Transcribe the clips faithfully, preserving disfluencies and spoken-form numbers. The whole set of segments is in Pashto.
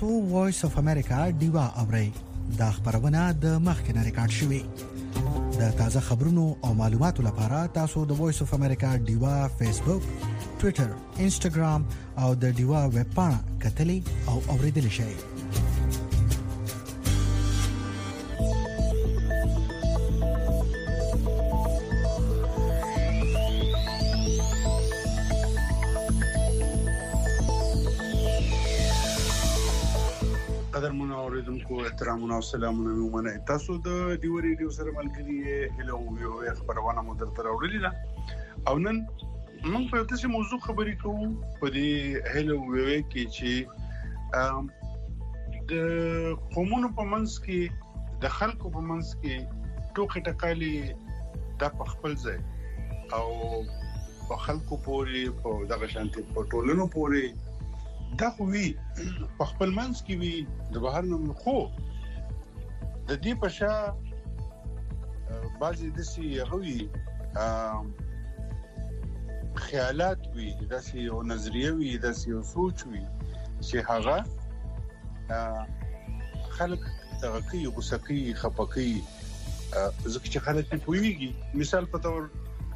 تاسو وایس اف امریکا ډیوا اورئ دا خبرونه د مخکنه ریکارډ شوې د تازه خبرونو او معلوماتو لپاره تاسو د وایس اف امریکا ډیوا فیسبوک ټوئیټر انسټاګرام او د ډیوا ویب پاڼه کتلی او اوریدلی شئ کو احترامونه او سلامونه مې ومنه تاسو د ډیو ریډیو سره ملګری هلو یو خبرونه مو درته راوړلې ده او نن موږ په تاسو موضوع خبرې کوو په دې هلو وی کې چې د قومونو په منځ کې د خلکو په منځ کې ټوکې ټکالي د خپل ځای او په خلکو پورې په دغه شانتي په ټولنو پورې دا خو وی په خپل منځ کې وی د بهر نوم خو د دې په شا بعضی د سی غوي خیالات وی د سی او نظریه وی د سی او سوچ وی چې هغه خلک تغکی غسقي خپقي ځکه چې خلک په ویږي مثال په تور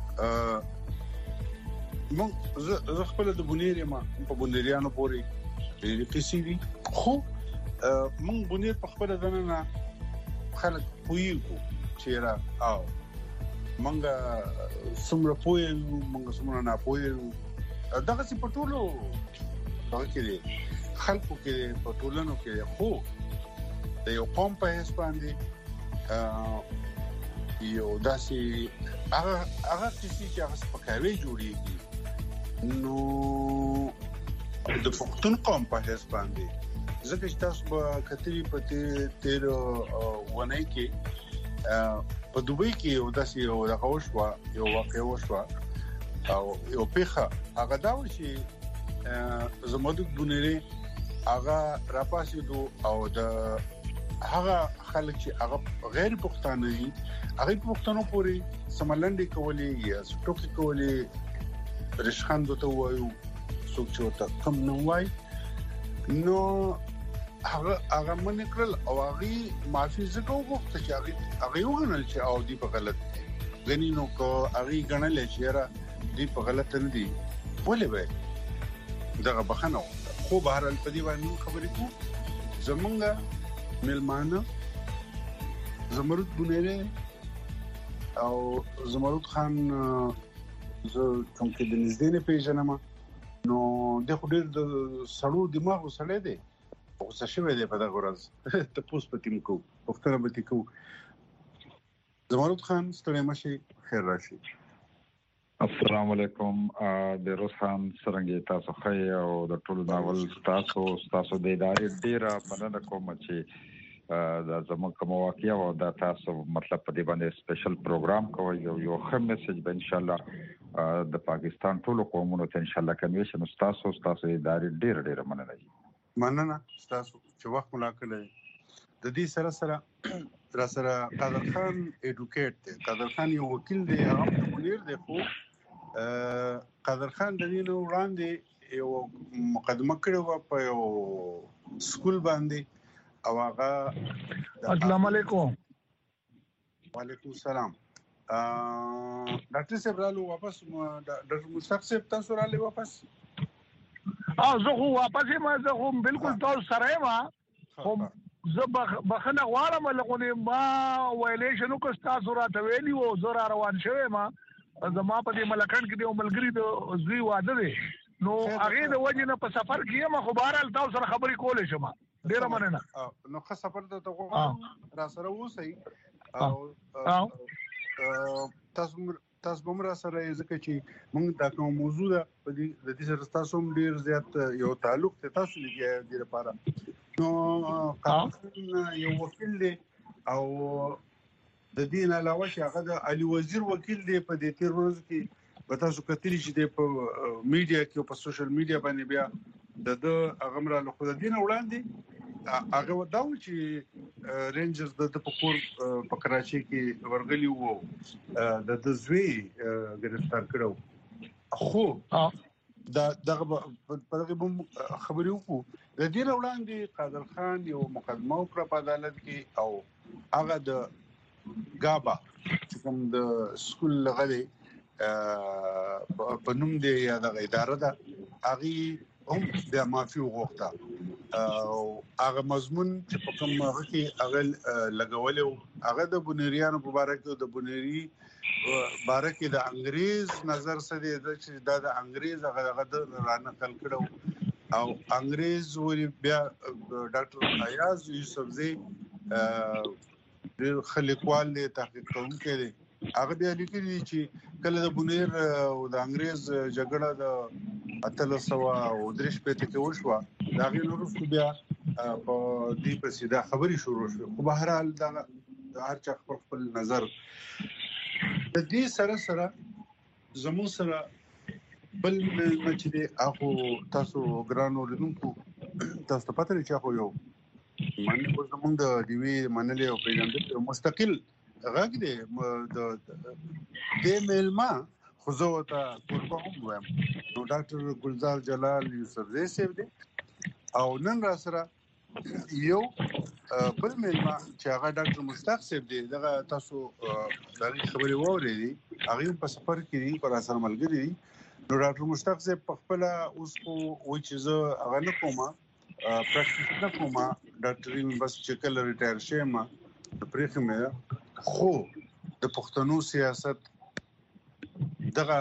مو زه خپل د بونیر ما په بونیریانو پورې د قصې دي خو مونږ بونیر په خپل ځنه خلک پویګو چې را او مونږ څومره پویګو مونږ څومره نه پویګو دغه څه په ټولو دغه کې خلکو کې په ټولنو کې خو د یو قوم په هیڅ باندې یو داسې هغه هغه چې هغه سپکاوي جوړیږي نو د پښتون قوم په هیڅ باندې ځکه چې تاسو په کتري په تیر ونه کې په دوبۍ کې یو داسې یو دغه وشوه یو واقع وشوه او یو پیخه هغه دا و چې زموږ بونیری هغه راپاسېدو او د هغه خلک چې هغه غیر پښتانه دي هغه پښتنو پورې سملندې کولې یا ټوکې کولې رشخان دوته وایو څوک چې ورته کم نه وای نو هغه هغه من کړل او هغه معافي زکه وغوښته چې هغه هغه وغنل چې او دی په غلط غنی نو کو هغه غنل چې را دی په غلط نه دی ولې وای دغه بخنه خو بهر الپدی باندې خبرې کو زمونږه ملمانه زمرد بونیره او زمرد خان زه کوم کې د نږدې نه پیژنم نو د خډیر د سړو دماغ وسړې دي او څه شوی دی په دغه ورځ ته پوس پټیم کو وختونه به تکو زمرد خان ستړي مشي خیر راشي السلام علیکم د روز خان سرنګي تاسو خی او د ټولو ناول تاسو تاسو د ادارې ډیره مننه کوم چې دا زموږ کوم واقعیا او دا تاسو مطلب په دې باندې سپیشل پروګرام کوي یو یو ښه میسج به ان شاء الله د پاکستان ټولو قومونو ته ان شاء الله کنویشن تاسو تاسو ادارې ډیره ډیره مننه مننه تاسو چې وخت ملاقات لري د دې سره سره را سره قادر خان اډوکیټ دی قادر خان یو وکیل دی هغه مدیر دی خو قادر خان د دې نو وړاندې یو مقدمه کړې و په یو سکول باندې او هغه السلام علیکم وعلیکم السلام ډاکټر صاحب رالو واپس ډاکټر مصطفی صاحب تاسو رالو واپس او زه خو واپس ما زه خو بالکل تاسو سره ما خو زه بخنه غواړم لغونی ما ویلې شنو کو تاسو راته ویلی او زه روان شوم ما زما په دې ملکان کې د ملګری د زوی واده دی نو هغه د وجه نه په سفر کې ما خو بهرال تاسو سره خبرې کولې شم ډیره مننه نو ښه سفر ته غواړم را سره وسی او تاسو تاسو به مرا سره ځکه چې موږ دا کوم موضوع ده په دې د دې سره تاسو ډیر زیات یو تعلق ته تاسو لګي د لپاره نو یو وکیل دی او د دین علاوه چې هغه د علي وزیر وکیل دی په دې تیر ورځ کې په تاسو کتلی چې د میډیا کې او په سوشل میډیا باندې بیا د هغه مر له خود دین وړاندې هغه وداو چې رینجرز د پکور په کراچي کې ورغلی وو د د زوی گرفتار کړو خو دا دغه په دغه خبرې وکړو د دې وړاندې قادر خان یو مقدمه وکړه په عدالت کې او هغه د غابا چې کوم د سکول لغړي په نوم دی یا د اداره ده هغه هم د معافي وغوښته او هغه مضمون چې په کوم هغه کې هغه لګولو هغه د بنيريانو په اړه کې د بنيري باره کې د انګريز نظر سره چې دا د انګريز هغه د رانقل کړو او انګريز وري بیا ډاکټر ایاز یوسفزي د خلیقوال له تحقیق کوونکي دی هغه بیا لیکلي چې کله د بنیر او د انګريز جګړه د اتلس سو او درش پته کې وشوه دا غي وروسته بیا په دې په سیده خبري شروع شو خو بهر حال دا هر چا خپل نظر د دې سره سره زمو سره بل مچ دي اخو تاسو ګرانو لیدونکو تاسو پته لري چې اخو یو باندې په زمونږ د دیوی منلې او پیژندل مستقل غږ دی د د میلما خو زه ته قربان وایم نو ډاکټر ګلزار جلال یوسفزي صاحب دی او نن را سره یو بل میلما چې هغه ډاکټر مشتاق صاحب دی دغه تاسو د خبرې ووري هغه په سفر کې دی پر اثر ملګری دی نو ډاکټر مشتاق صاحب په خپل اوس کو وایي چې زه هغه نه کومه پریکټیس نه کومه ډاکټري بس چې کله ریټایر شم پرېخه مې خو د پښتنو سیاست دغه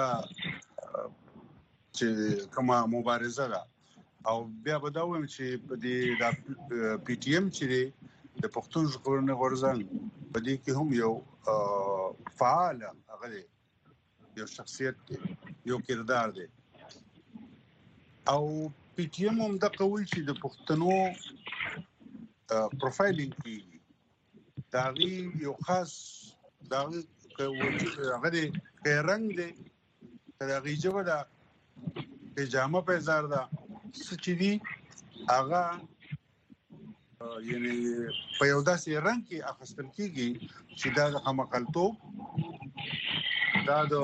چې کومه مبارزه ده او بیا به دا وایم چې په دې د پی ټی ایم چې د پښتون ژغورنې غورځنګ په دې کې هم یو فعال هغه یو شخصیت دی یو کردار دی او پی ټی ایم هم د قول چې د پښتنو پروفایلینګ کیږي دا یو خاص دا هغه دی کې رنگ دی دا غیجو دا پجامه په زار دا سچدي هغه یعنی په یو داسې رنگ کې اخستل کیږي چې دا د خمقلتوب دا د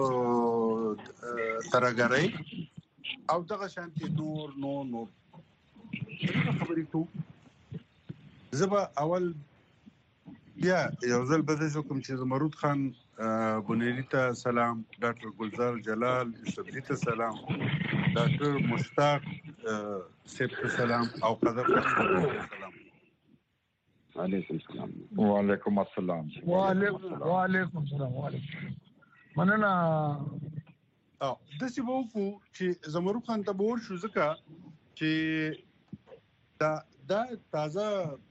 ترګرۍ او دغه شانتي نور نو نو خبرې کو زبا اول بیا یو ځل بده شو کوم چې زمرود خان بنيري ته سلام ډاکټر ګلزار جلال یوسفزي ته سلام ډاکټر مشتاق صاحب ته سلام او قدر سلام علیکم السلام وعلیکم السلام وعلیکم وعلیکم السلام وعلیکم مننه او د څه وو چې زمرود خان ته ور شو ځکه چې دا دا تازه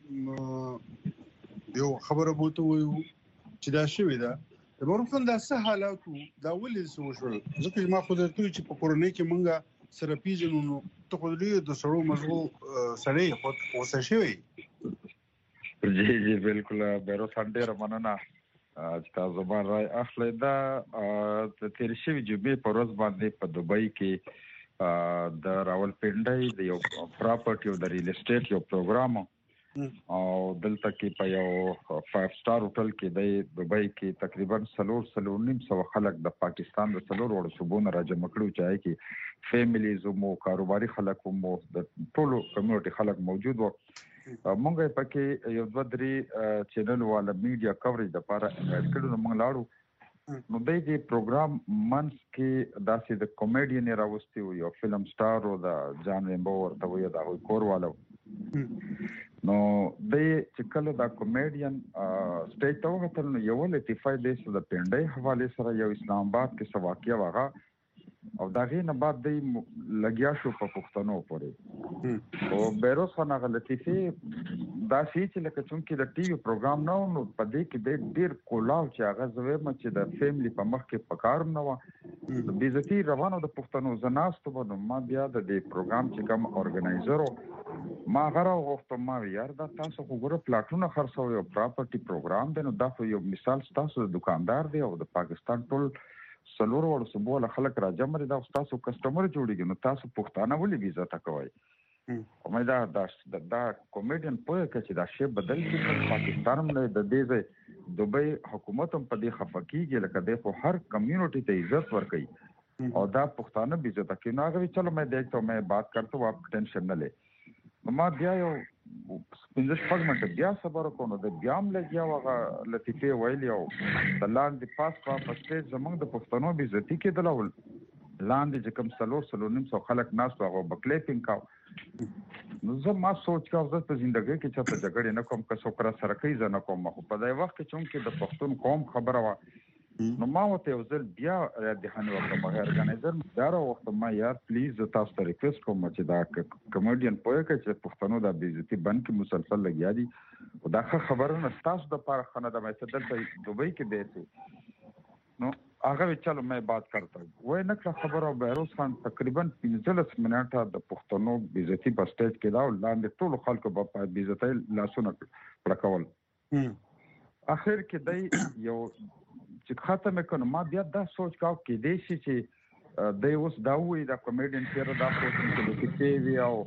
یو خبره بوته وایو چې دا شوی دا د مورخون د څه حالاتو دا ولې سو شو ځکه ما خو درته چې په کورونی کې مونږه سره پیژنو نو ته خو دې د سړو مزغو سړی خو اوسه شوی جی جی بالکل بیرو سانډه رمننا چې تاسو باندې راي اخلي دا د تیر شوی جمعې په ورځ باندې په دوبۍ کې د راولپنډۍ د یو پراپرټي او د ریل اسټیټ یو پروګرام او دلته کې په یو فایو سٹار هوټل کې د دوبۍ کې تقریبا سلور سلور نیم سو خلک د پاکستان د سلور وړو صوبونو راجمع کړو چې کې فیملیز مو کاروباري خلک مو د ټولو کمیونټي خلک موجود وو مونږ په کې یو دوه درې چینل والا میډیا کوریج د لپاره انوایټ کړو نو مونږ لاړو نو د دې پروګرام منس کې داسې د کامیډین راوستي یو فلم سٹار او د جان ریمبو ورته وي دا کور والو نو د چې کله دا کامیډین سټیج ته وغوښتل نو یو لطیفه د پنډۍ حواله سره یو اسلام آباد کې سواقیا واغه او دا غي نه بعد د لګیا شو په پښتنو پورې او بیروس خو نه لطیفه دا شي چې لکه څنګه د ټي وي پروګرام نو نو په دې کې د ډیر کولاو چې هغه زوی م چې د فیملی په مخ کې پکارم نه و د بیزتی روانو د پښتنو زناستو باندې ما بیا د دې پروګرام چې کوم اورګنایزر ما غره غوښتم ما یار دا تاسو وګوره پلاټونه خرڅوي او پراپرټي پروګرام دی نو دا خو یو مثال تاسو د دکاندار دی او د پاکستان ټول سلور ور صبح خلک راجمع دي دا تاسو کسٹمر جوړیږي نو تاسو پښتانه ولې ویزا تکوي او مې دا دا کامیډین په کې چې دا شی بدل کړي پاکستان نه د دې دوبۍ حکومت هم په دې خفقيږي لکه د هر کمیونټي ته عزت ورکړي او دا پښتانه ویزا تکي نو هغه چلو مې دیکھتا हूं मैं बात करता हूं आप टेंशन न ले ما بیا یو پنځه شپږ منټه بیا صبر وکړو د بیا هم لګیا وغه لطیفه ویل یو د لاندې پاس په پسته زمونږ د پښتنو به عزت کېدل ول لاندې چې کوم سلور سلور نیم سو خلک ناس هغه بکلیپینګ کاو نو زه ما سوچ کاو زه په ژوندۍ کې چې په جګړه نه کوم که څوک را سره کوي زه نه کوم خو په دای وخت کې چې د پښتون قوم خبره وا نو ما وته یو ځل بیا د هنو کوم ارګنایزر دارو وخت ما یار پلیز تاسو ته ریکوست کوم چې دا کمیډین پوهه کې چې پښتنو د بیزتی بن کې مسلسل لګیا دي او دا خبره نه تاسو د پاره خنه د مې دلته دوبۍ کې دی نو هغه چلو مې بات کرتا وای نه خبره بیروز خان تقریبا پنځلس منټه د پښتنو بیزتی په سټیج کې دا لاندې ټول خلکو په بیزتی لاسونه پړکول اخر کې دی یو چې ختمه کنه ما بیا دا سوچ کاو کې دی چې د اوس دا وې دا کمیډین سره دا پوښتنه کوي چې وی او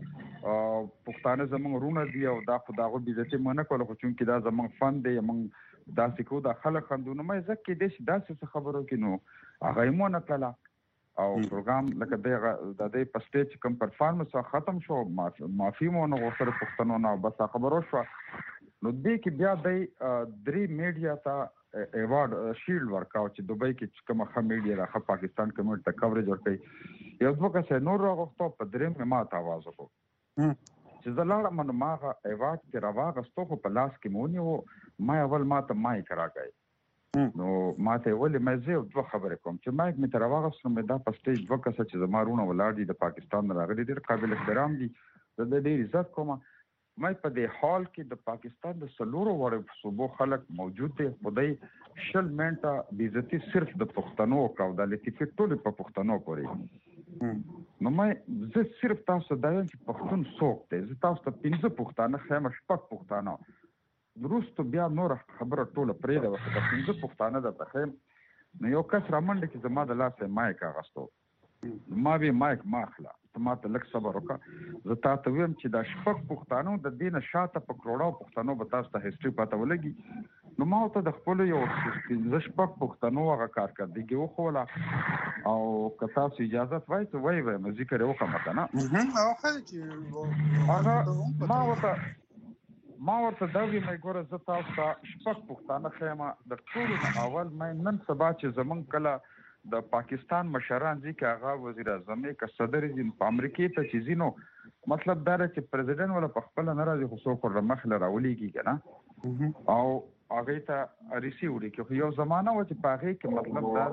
پښتانه زمونږ رونه دی او دا خو داغه بیزتی منه کول خو چون کې دا زمونږ فن دی موږ دا سکو دا خلک خندونه مې زکه کې دی دا څه خبرو کې نو هغه مو نه کړه او پروګرام لکه دغه د دې پسټیج کوم پرفارمنس ختم شو معافي مو نه غوښتل پښتنو نه بس خبرو شو نو دې کې بیا د درې میډیا ته ایوارډ شیلډ ورکاو چې دوبۍ کې کومه خه میډیا راخه پاکستان کمیټ ته کوریج ورکړي یو څوک چې نور راغوښتو په درې مې ماته आवाज وکړو چې زلاړه من ماغه ایوارډ چې راواغستو خو په لاس کې مونی وو ما اول ماته مای کراګای نو ماته ولې مې زه دوه خبرې کوم چې مایک مې تر واغستو مې دا په سټیج دوه کسه چې زمارونه ولاړ دي د پاکستان راغلي ډېر قابل احترام دي د دې ډېر عزت کوم مې په دې حال کې د پاکستان د سلورو وړو صوبو خلک موجود دي خدای شل منټه بیزتی صرف د پښتنو او د لطیفه ټول په پښتنو پورې نو مې زه صرف تاسو دا یم چې پښتون څوک دی زه تاسو ته پنځه پښتانه خیم شپږ پښتانه وروسته بیا نور خبره ټوله پرې ده وخت پنځه پښتانه د تخیم نو یو کس رامنډ کې زما د لاسه مایک اغستو ما به مایک ماخلا ته ما ته لک صبر وکړه زه تاسو ویم چې دا شپږ پښتانه د دینه شاته په کروڑو پښتنو به تاسو ته هیستوري پته ولګي نو ما ته د خپل یو ز شپږ پښتنو هغه کارکړدګي وخوله او که تاسو اجازه وای ته وای وای مې ذکر وکم کنه او خلک چې هغه ما ورته ما ورته دا وی مې ګوره زه تاسو ته شپږ پښتانه خیمه د ټول اول مې نن سبا چې زمون کله د پاکستان مشران دي چې هغه وزیر اعظم کې صدر دي په امریکا ته چې زینو مطلب دا چې پریزیدنت ولا په خپل ناراضي خو څوک ور مخله راولېږي کنه او هغه ته ریسی وړي کې یو زمانہ و چې پاغه کې مطلب دا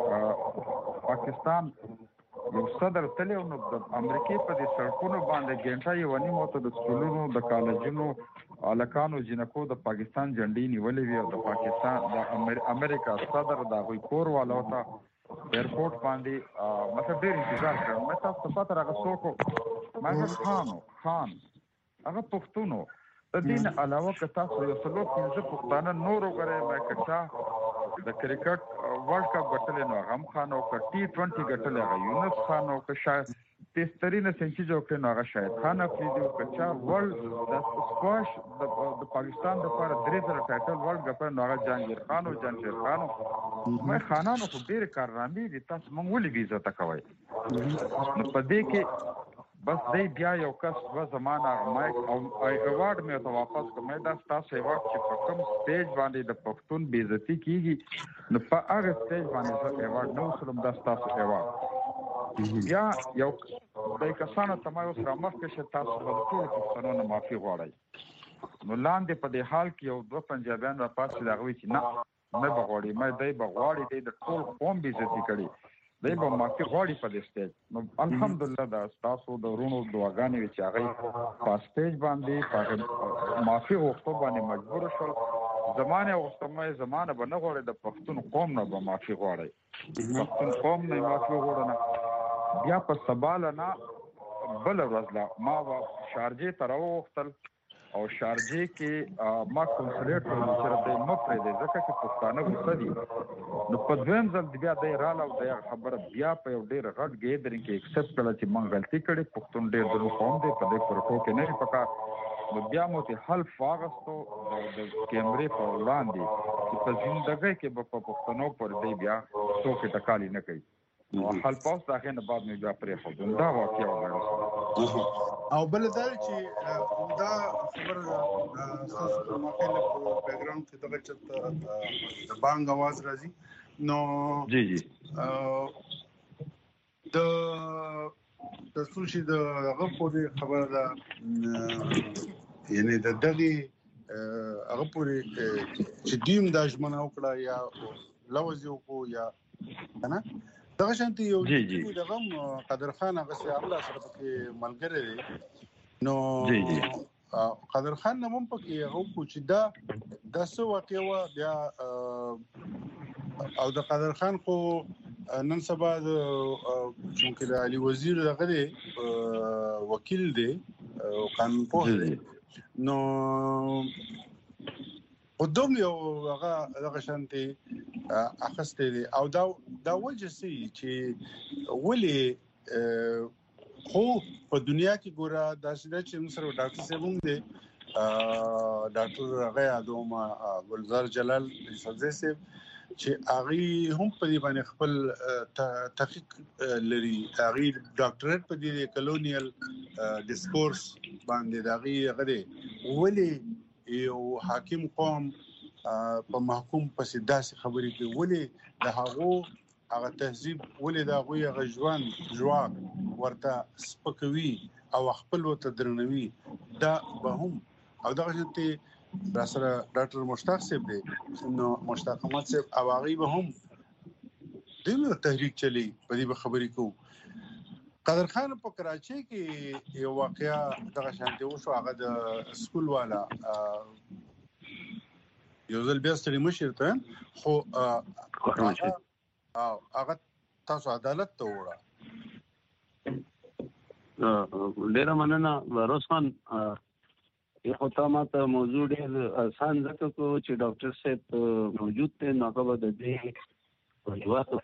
د پاکستان یو صدر تل نو د امریکا په دې سړکونو باندې ګنټه یو نیمه ته د سکولونو د کالجونو الکانو جنکو د پاکستان جنډي نیولې وي او د پاکستان د امریکا صدر دا غوي کور والا وتا ایرپورټ باندې مطلب ډېر انتظار کړم مې تاسو په پاتره غوښتو ما خانو خان هغه پښتونو د دین علاوه که تاسو یو څلور پنځه پښتانه نور وګورئ مې کچا د کرکټ ورلد کپ ګټل نو هم خانو ک ټي ټوئنټي ګټل هغه یونس خانو ک شاید تسترینه سنچي جوړ کړي نو هغه شاید خان افریدي کچا ورلد د سکواش د پاکستان د لپاره درې زره ټایټل ورلد کپ نو هغه جهانگیر خان او جهانگیر خان مې خانانو خو ډېر کارنامې دي تاسو مونږ ولې ویزه تا کوي نو په دې کې بس دې بیا یو کس و زمانہ مایک او ایوارډ مې ته واپس کوم دا تاسو ایوارډ چې په کوم سټیج باندې د پښتون بیزتی کیږي نو په هغه سټیج باندې ایوارډ نو سلام دا تاسو ایوارډ یا یو د کسانو تمایو سره مخ کې تاسو په ټول پښتنو نه معافي غواړئ نو لاندې په دې حال کې یو دوه پنجابیان را پاتې راغوي چې نه مې بغواړي مې دای بغواړي دې د ټول قوم بیزتی کړي دای به معافي غواړي په دې سټیج نو الحمدلله دا تاسو د ورونو دعاګانې چې هغه په سټیج باندې په معافي غوښتو باندې مجبور شول زمانه وختمه زمانه به نه غواړي د پښتون قوم نه به معافي غواړي پښتون قوم نه معافي غواړي بیا په سباله نه بل ورځ لا ما شارجې ته راوغختل او شارجې کې ما کنسولیټ ورته سره د مفرد ځکه چې پښتانه غوښتي دي نو په دویم ځل بیا د رااله او د خبره بیا په یو ډیر غټ ګیدرینګ کې ایکسپټ کړه چې مونږ غلطي کړې پښتون ډیر درو قوم دی په دې پروتو کې نه پکا نو بیا مو ته حل فاغستو د کیمرې په وړاندې چې په ژوندۍ کې په پښتنو پر دی بیا څوک ټکالي نه کوي حل پاس داخله بعد مې بیا پرې خو دا واقعي وګڼل او بل دا چې دا خبره تاسو په ماخله په بیک ګراوند کې دغه چې د بانګ आवाज راځي نو جی جی د د سوشي د هغه په خبره ده یعنی د دغه هغه پورې چې دیم د ژمنه وکړه یا لوځي کو یا کنه دغه شانتي یو دغه قدر خان هغه سي الله سره پکې ملګری دی نو جی جی قدر خان نوم پکې هغه کو چې دا د څو واقعا بیا او د قدر خان کو نن سبا د چې د علي وزیر دغه دی وکیل دی او قانون پوه دی نو قدوم یو هغه دغه شانتي اخسته دي او دا دا وجه سي چې ولي خو په دنیا کې ګوره دا چې موږ سره ډاکټر صاحب دي ډاکټر هغه ادم ګلزار جلال سبزي صاحب چې هغه هم په دې باندې خپل تحقیق لري هغه ډاکټریټ په دې کلونیل ډیسکورس باندې هغه هغه ولي یو حاکم قوم په محکوم پسې داسې خبرې کوي ولې د هغه هغه تهذیب ولې د هغه غژوان جواب ورته سپکوي او خپل وته درنوي دا به هم او دغه چې را سره ډاکټر مشتاق صاحب دی نو مشتاق احمد صاحب او هغه به هم دغه تحریک چلی په دې خبرې کوي قدر خان په کراچۍ کې یو واقعیا دغه شانتي وشو هغه د سکول والا یو ځل بیا ستړي مشر ته خو او هغه تاسو عدالت ته وړه ډیر مننه روسان یو خطا ماته موضوع ډیر آسان ځکه کو چې ډاکټر صاحب موجود ته نو هغه د دې جواب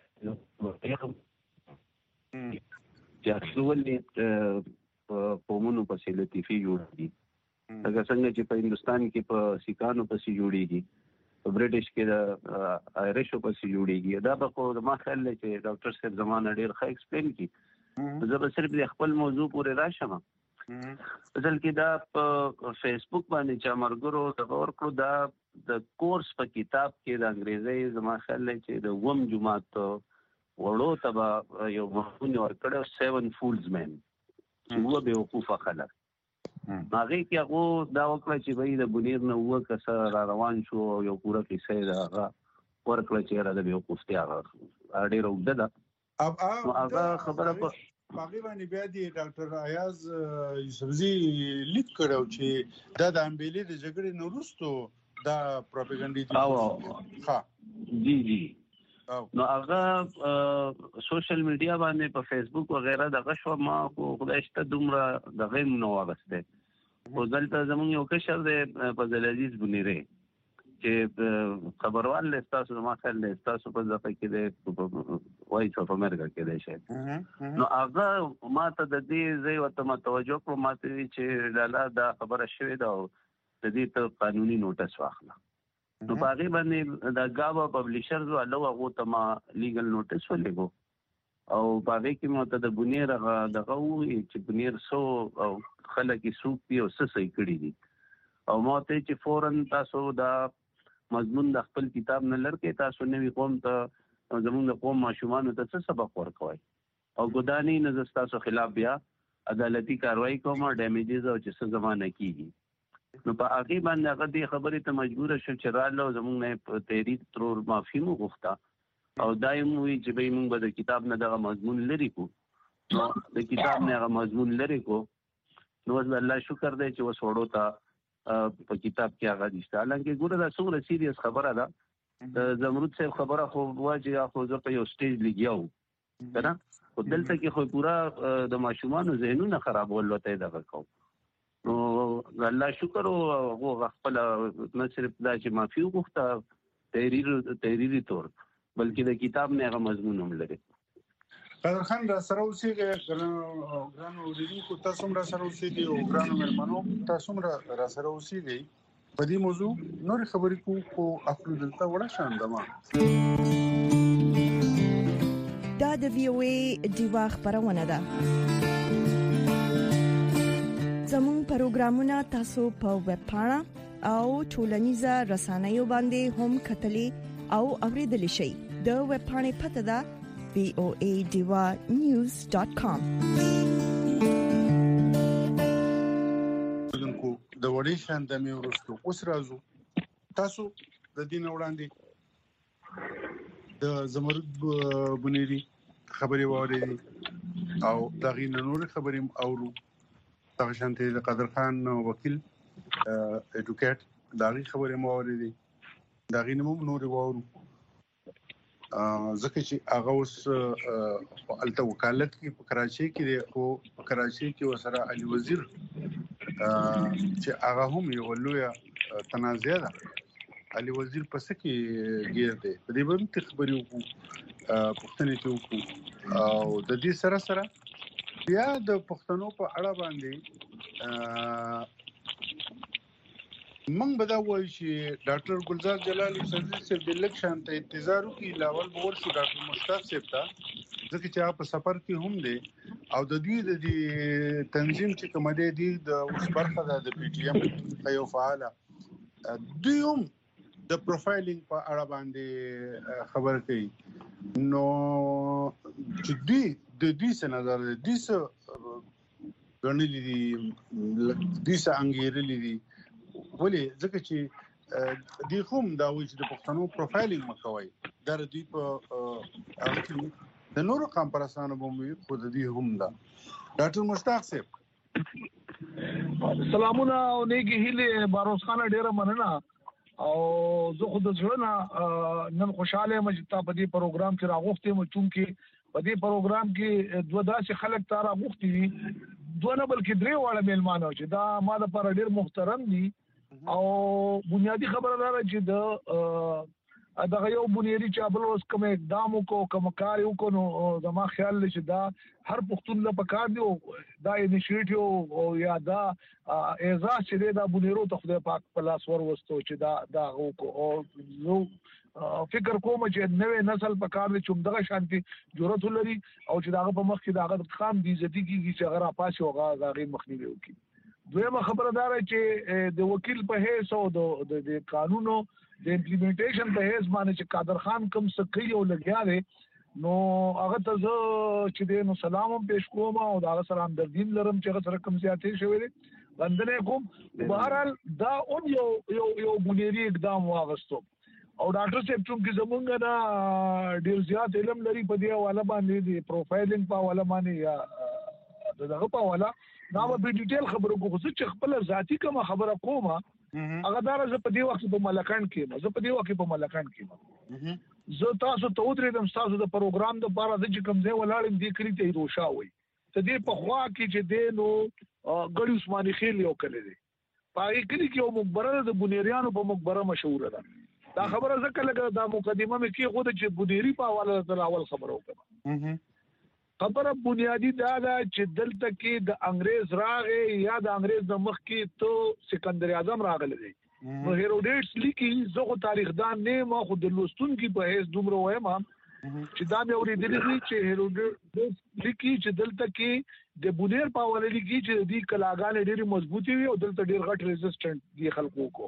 چې څولې په مونږ په سیلتيفي جوړ دي هغه څنګه چې په هندستان کې په سیکانو پسې جوړیږي په برټش کې د آیریشو پسې جوړیږي دا به خو ما خیال دی چې ډاکټر صاحب زمانه ډیر ښه ایکسپلین کړي زه به صرف د خپل موضوع پورې راشم اصل کې دا په فیسبوک باندې چې مرګرو د ورکړو دا د کورس په کتاب کې د انګریزي زما خیال دی چې د وم جمعات وړو تبا یو مفهوم ورکړو سیون فولز مین چې هو به وقوفه خلک هغه کې هغه دا وکړه چې وای د بنیر نه وو کسه را روان شو یو پوره کیسه دا ورکړه چې را د وقوفتي هغه اړې روده ده اب هغه خبره په باغی باندې بیا دی ډاکټر ایاز یوسفزي لیک کړو چې دا د امبیلي د جګړې نورستو دا پروپاګاندا دي ها جی جی نو هغه سوشل میډیا باندې په فیسبوک وغیرہ دغه شو ما خو خدای شته دومره دغه نو واغسته خو دلته زموږ یو کشر دی په عزیز بنيره چې خبروال له تاسو ما خل له تاسو په ځکه کې د وایس اف امریکا کې دی شي نو هغه ما ته د دې ځای وته متوجه کړم ما ته چې لاله دا خبره شوې ده او د دې ته قانوني نوټس واخله نو باغې باندې دا گاوا پبلشرز والو هغه ته ما لیګل نوټس ولګو او باغې کې مو ته د بنیر دغه وی چې بنیر سو او خلک سوق دی او څه صحیح کړی دي او مو ته چې فورن تاسو دا مضمون د خپل کتاب نه لړکې تاسو نوې قوم ته زموږ د قوم ماشومان ته څه سبق ورکوي او ګدانی نه تاسو خلاف بیا عدالتي کاروایی کوم ډیمیجز او چې څه زمانه کیږي نو په هغه باندې هغه دې خبرې ته مجبور شو چې رااله زموږ نه تحریر ترور معافي مو غوښته او دایم وی چې به موږ به د کتاب نه دغه مضمون لري کو نو د کتاب نه هغه مضمون لري کو نو الله شکر دې چې وسوړو تا په کتاب کې هغه دي حالانکه ګوره دا څومره سیریس خبره ده د زمرود صاحب خبره خو واجه خو زه په یو سټیج لګیاو کنه خو دلته کې خو پورا د ماشومان ذهنونه خرابول وته دغه کو نو الله شکر او هغه خپل نه صرف دا چې معافي وغوښته تحریر تحریری تور بلکې د کتاب نه هغه مضمون هم لري قدر خان را سره اوسېږي ګرانو اوریدونکو تاسو هم را سره اوسېږي او ګرانو مېلمنو تاسو هم را سره اوسېږي په دې موضوع نور خبرې کوو خو خپل دلته وړه شاندما دا د وی او ای ډیوا خبرونه ده پروګرامونه تاسو په ویب پاڼه او ټولنیزه رسنیو باندې هم کتلې او اوریدلې شئ. د ویب پاڼې پته ده وی او ای ډیوا نیوز ډاټ کام. دغه د وړي شان د مې ورستو اوس راځو تاسو د دین وړاندې د زمرد بنيري خبري واورېدي او دغه نور خبري اورو دغه شانته د قادر خان وکیل اډوکیټ دغه خبري واورېدي دغه نوم نور واورو ځکه چې هغه اوس الته وکالت کې په کراچي کې دی او په کراچي کې وسره علي وزیر چې هغه هم یو لوی تنازع ده. علي وزیر پس کې ګیر دی په دې باندې خبرې وکړو پښتنې ته وکړو او د دې سره سره بیا د پښتنو په اړه باندې موږ به دا وایو چې ډاکټر ګلزار جلالي صاحب د الیکشن ته انتظار وکړي لاول به ورشو ډاکټر مشتاق صاحب ته ځکه چې هغه په سفر کې هم دی او د دوی د تنظیم چې کوم دی د اوس برخه ده د پی ټی ایم یو فعال دوی هم د پروفایلینګ په اړه باندې خبر کوي نو چې دوی د دې څه نظر دي څه غنلې دي دې څه انګیرلې دي ولې ځکه چې دی هم دا وایي چې د پښتنو پروفایلینګ مکوي در دوی په د نورو قام پرستانو باندې خو د دې هم دا ډاکټر مشتاق صاحب سلامونه او نیکی هیله باروس خان ډیره مننه او زه خو د ځړنه نن خوشاله یم چې تاسو په دې پروګرام کې راغوښتې مو چونکې په دې پروګرام کې دوه داسې خلک تا راغوښتي دي دوه نه بلکې درې واړه میلمانه چې دا ما لپاره ډیر محترم دي او بنیادی خبره ده چې د دغه یو بنیادی چې ابل اوس کوم اقدام کو کوم کار یو کو نو زما خیال لري چې دا هر پښتون له پکار دی دا انیشیټیو او یا دا اعزاز چې دا بنیرو ته خدای پاک په لاس ور وستو چې دا دا کو او نو فکر کوم چې نوې نسل پکار دی چې دغه شانتي ضرورت لري او چې داغه په مخ کې داغه خام دي عزتي کیږي چې هغه پاسه وغا داغه مخنیوي وکړي. دویمه خبره دا ده چې د وکیل په هیڅ او د قانونو د امپلیمنټیشن په هیڅ باندې چې قادر خان کوم څه کوي او لګیا دی نو هغه ته زه چې د نو سلام هم پېښ کوم او دا سره هم د دین لرم چې هغه سره کوم زیاتې شوی دی وندنه کوم. بهرحال دا اون یو یو یو بنیادی اقدام واغستو او ډاکټر صاحب چې زمونږ نه ډیر زیات علم لري په دې حواله باندې د پروفایلینګ په حواله باندې یا دغه په حواله دا به ډیټیل خبرو کوو چې خپل ذاتی کوم خبره کوم هغه دا زه په دې وخت په ملکان کې زه په دې وخت په ملکان کې زه تاسو ته ودرېدم تاسو د پروګرام د بار د چې کوم ځای ولاړم دې کړی ته روشا وي ته دې په خوا کې چې دې نو ګړی عثماني خیل یو کړی دی پای کې کې یو مقبره د بنیریانو په مقبره مشهور ده دا خبره ځکه لګا دا مقدمه مې کې خو د چې بنيري په حواله د اول خبرو کوم خبره بنیادی دا ده چې دلته کې د انګريز راغې یا د انګريز د مخ کې ته سکندر اعظم راغلی دی نو هیروډیټس لیکي زه خو تاریخ دان نه ما خو د لوستون کې په هیڅ دومره وایم چې دا مې اورېدلې دي چې هیروډیټس لیکي چې دلته کې د بنیر په حواله لیکي چې د کلاګانې ډېری مضبوطي وي او دلته ډېر غټ ریزिस्टेंट دي خلکو کو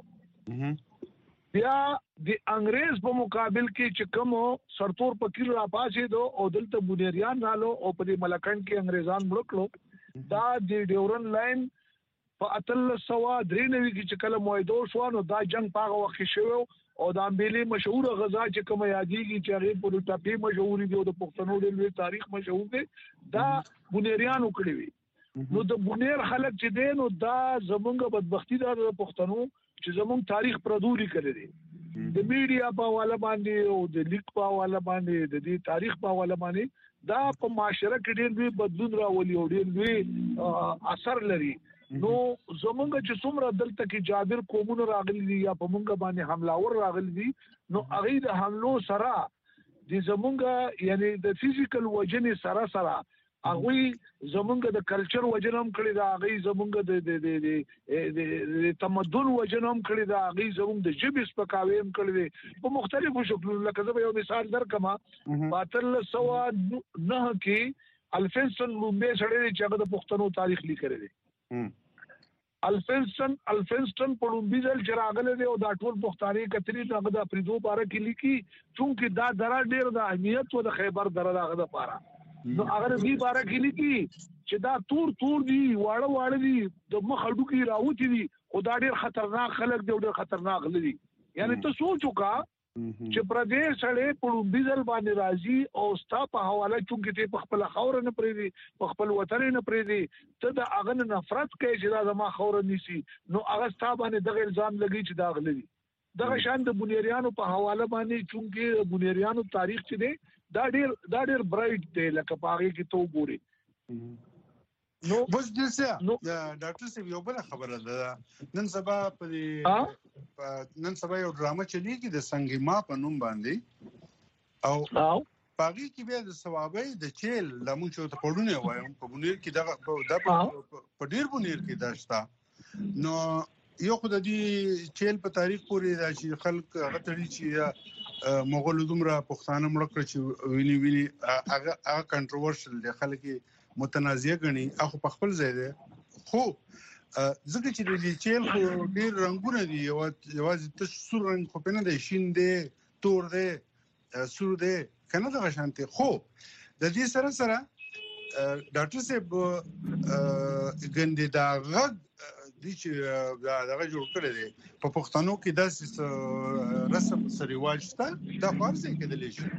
بیا د انګريز په مقابل کې چې کوم سرتور پکیر را پاسې دو او دلته بنیریان رالو او په دې ملکان کې انګريزان مړکلو دا د ډیورن لاین په اتل سوا درې نوي کې چې کله مویدو شو نو دا جنگ پاغه وخت شو او د امبيلي مشهور غزا چې کوم یادېږي چې هغه په ټاپي مشهور دي او د پښتنو د تاریخ مشهور دي دا بنیریان وکړي وي نو د بنیر خلک چې دین او دا زمونږ بدبختی دا د پښتنو چې زمونږ تاریخ پردوري کړی دی د میډیا په حواله باندې او د لیک په حواله باندې د دې تاریخ په حواله باندې دا په معاشره کې ډېر لوی بدلون راولي او ډېر لوی اثر لري نو زمونږ چې څومره دلته کې جابر قومونه راغلي دي یا په مونږ باندې حملاور راغلي دي نو هغه د حملو سره د زمونږ یعنی د فزیکل وجنې سره سره هغه زمونږ د کلچر وجنم کړی دا هغه زمونږ د د تمدن وجنم کړی دا هغه زمونږ د جبس پکاویم کړی دي په مختلفو شکلونو لکه زه یو مثال درکما پاتل سوا نه کې الفنسن لومبه سره چې هغه د پښتنو تاریخ لیکلی دی الفنسټن الفنسټن په لومبي ځل چې راغلی دی او دا ټول پښتانه کتري دغه د پریدو باره کې لیکي چونکې دا دره ډېر د اهمیت او د خیبر دره دغه لپاره نو هغه دې باره کې لیکي چې دا تور تور دي واړه واړه دي د مخ هډوکي راوتی دي او دا ډېر خطرناک خلک دي او ډېر خطرناک لدي یعنی ته سوچ وکړه چې پردیس سره په لومبي ځل باندې راځي او ستا په حواله چونکې ته په خپل خاور نه پریدي په خپل وطن نه پریدي ته د هغه نفرت کوي چې دا زما خاور نيسي نو هغه ستا باندې دغه الزام لګي چې دا غلي دغه شان د بنيريانو په حواله باندې چونکې بنيريانو تاریخ چې دی دا ډېر دا ډېر برایټ دی لکه پاغه کې تو ګوري نو بس دلته ډاکټر صاحب یو بل خبره ده نن سبا په نن سبا یو ډرامه چلیږي د سنگما په نوم باندې او پاغي کې به د ثوابي د چیل لمون چې ته پړونه وایم په بنیر کې دا په ډیر بنیر کې داشتا نو یو خو د دې چیل په تاریخ پورې دا چې خلک هغه تړي چې مغول دومره پښتانه مړ کړ چې ویني ویني هغه هغه کنټروورشل دی خلک متنازعه غني اخو په خپل ځای ده خو ځکه چې د چیل خو ډیر رنگونه دي یو یوازې ته سور رنگ خو په نه دی شین دی تور دی سور دی کنه دا شانته خو د دې سره سره ډاکټر صاحب ګندې دا غږ دي چې دا دغه جوړ کړی دی په پښتنو کې داسې رسم سریواج شته دا فارسي کې دلی شي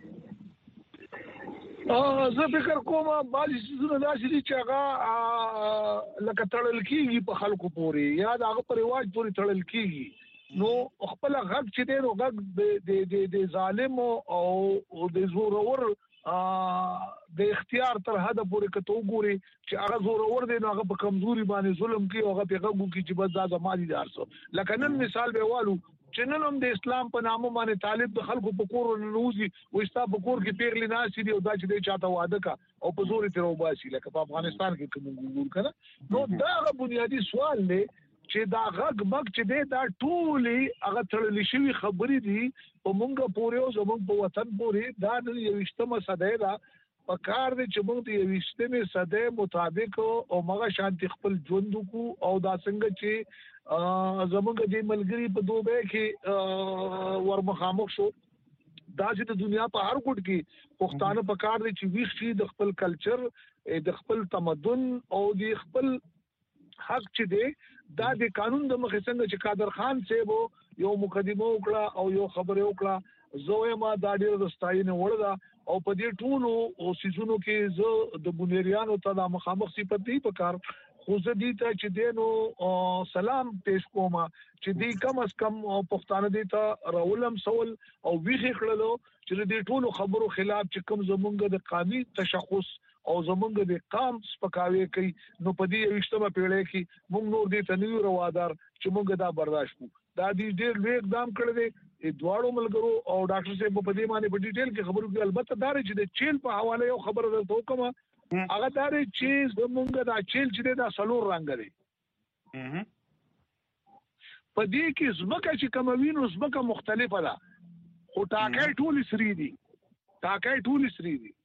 زه فکر کوم باندې څه نه داسې چې هغه لکه تړل کیږي په خلکو پورې یا هغه په رواج پورې تړل کیږي نو خپل غږ چې دی نو غږ د د ظالم او د زورور د اختیار تر حد پورې کته وګوري چې هغه زورور دی نو هغه په کمزوري باندې ظلم کوي او هغه په غږ کوي چې بس دا زمادي دارسو لکه نن مثال به والو چې نن هم د اسلام په نامه باندې طالب د خلکو په کور ننوځي وستا په کور کې پیغلي ناسي دي او دا چې د چاته واده کا او په زور تر وباسي لکه په افغانستان کې کوم ګور کنه نو دا غو بنیادی سوال دی چې دا غږ مګ چې دی دا ټولې هغه تړلې شوی خبرې دي په مونږه پورې او زمونږ په وطن پورې دا د یوشتمه صدۍ دا په کار دي چې موږ د یوشتمه صدۍ مطابق او مغه شانتي خپل ژوند کو او دا څنګه چې زمونږ د ملګری په دوبه کې ورمخامخ شو دا چې د دنیا په هر ګوټ کې پښتانه په کار دي چې ویښ شي د خپل کلچر د خپل تمدن او د خپل حق چې دی دا د قانون د مخې څنګه چې قادر خان صاحب یو مقدمه وکړه او یو خبره وکړه زه ما دا ډېر د ستاینې وړ ده او په دې ټولو او سيزونو کې زه د بنيريانو ته د مخامخ صفت دی په کار خو زه دې ته چې دینو سلام پیش کوم چې دې کم از کم پښتانه دې ته راولم سوال او ویخې کړلو چې دې ټولو خبرو خلاف چې کوم زمونږ د قانوني تشخص او زمونږ د قام سپکاوي کوي نو په دې وشتمه پیړۍ کې موږ نور دې ته نیو روادار چې موږ دا برداشت کوو دا دې ډېر لوی اقدام کړی دی دواړو ملګرو او ډاکټر صاحب په دې باندې په ډیټیل کې خبرو کوي البته دا چې د چیل په حواله یو خبره درته وکم هغه دا چې زمونږ دا چیل چې دا سلور رنگ دی په دې کې زمکه چې کوموینو زمکه مختلفه ده خو ټاکای ټول سری دي ټاکای ټول سری دي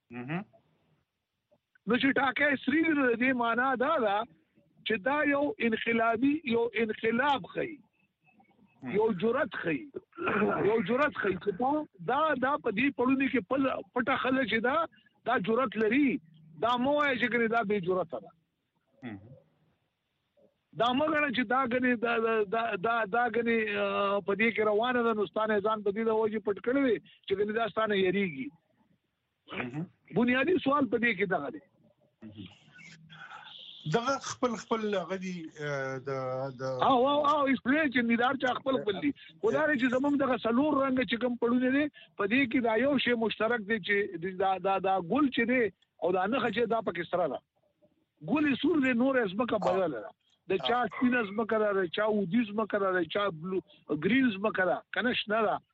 نو چې ټاکای سری دي دې معنا دا ده چې دا یو انقلابي یو انقلاب خي یو جرأت خي یو جرأت خي چې دا دا په دې پړونی کې پټه خلک چې دا دا جرأت لري دا مو چې کني دا به جرأت ده دا مګر چې دا غني دا دا دا دا غني په دې کې روانه ده نو ستانه ځان په دې د وځي پټ کړی چې غني دا ستانه یریږي بنیادی سوال په دې کې دا غلي دغه خپل خپل غدي د د او او او اسپری چې ندار چا خپل خپل دي خدای چې زموږ دغه سلور رنگ چې کوم پړونه دي په دې کې دا یو شی مشترک دی چې دا دا دا ګل چې دی او دا نه خچې دا پکې سره ده ګل سور دی نور اسمکه بدل ده د چا سپینز مکره چا ودیز مکره چا بلو گرینز مکره کنه شنه ده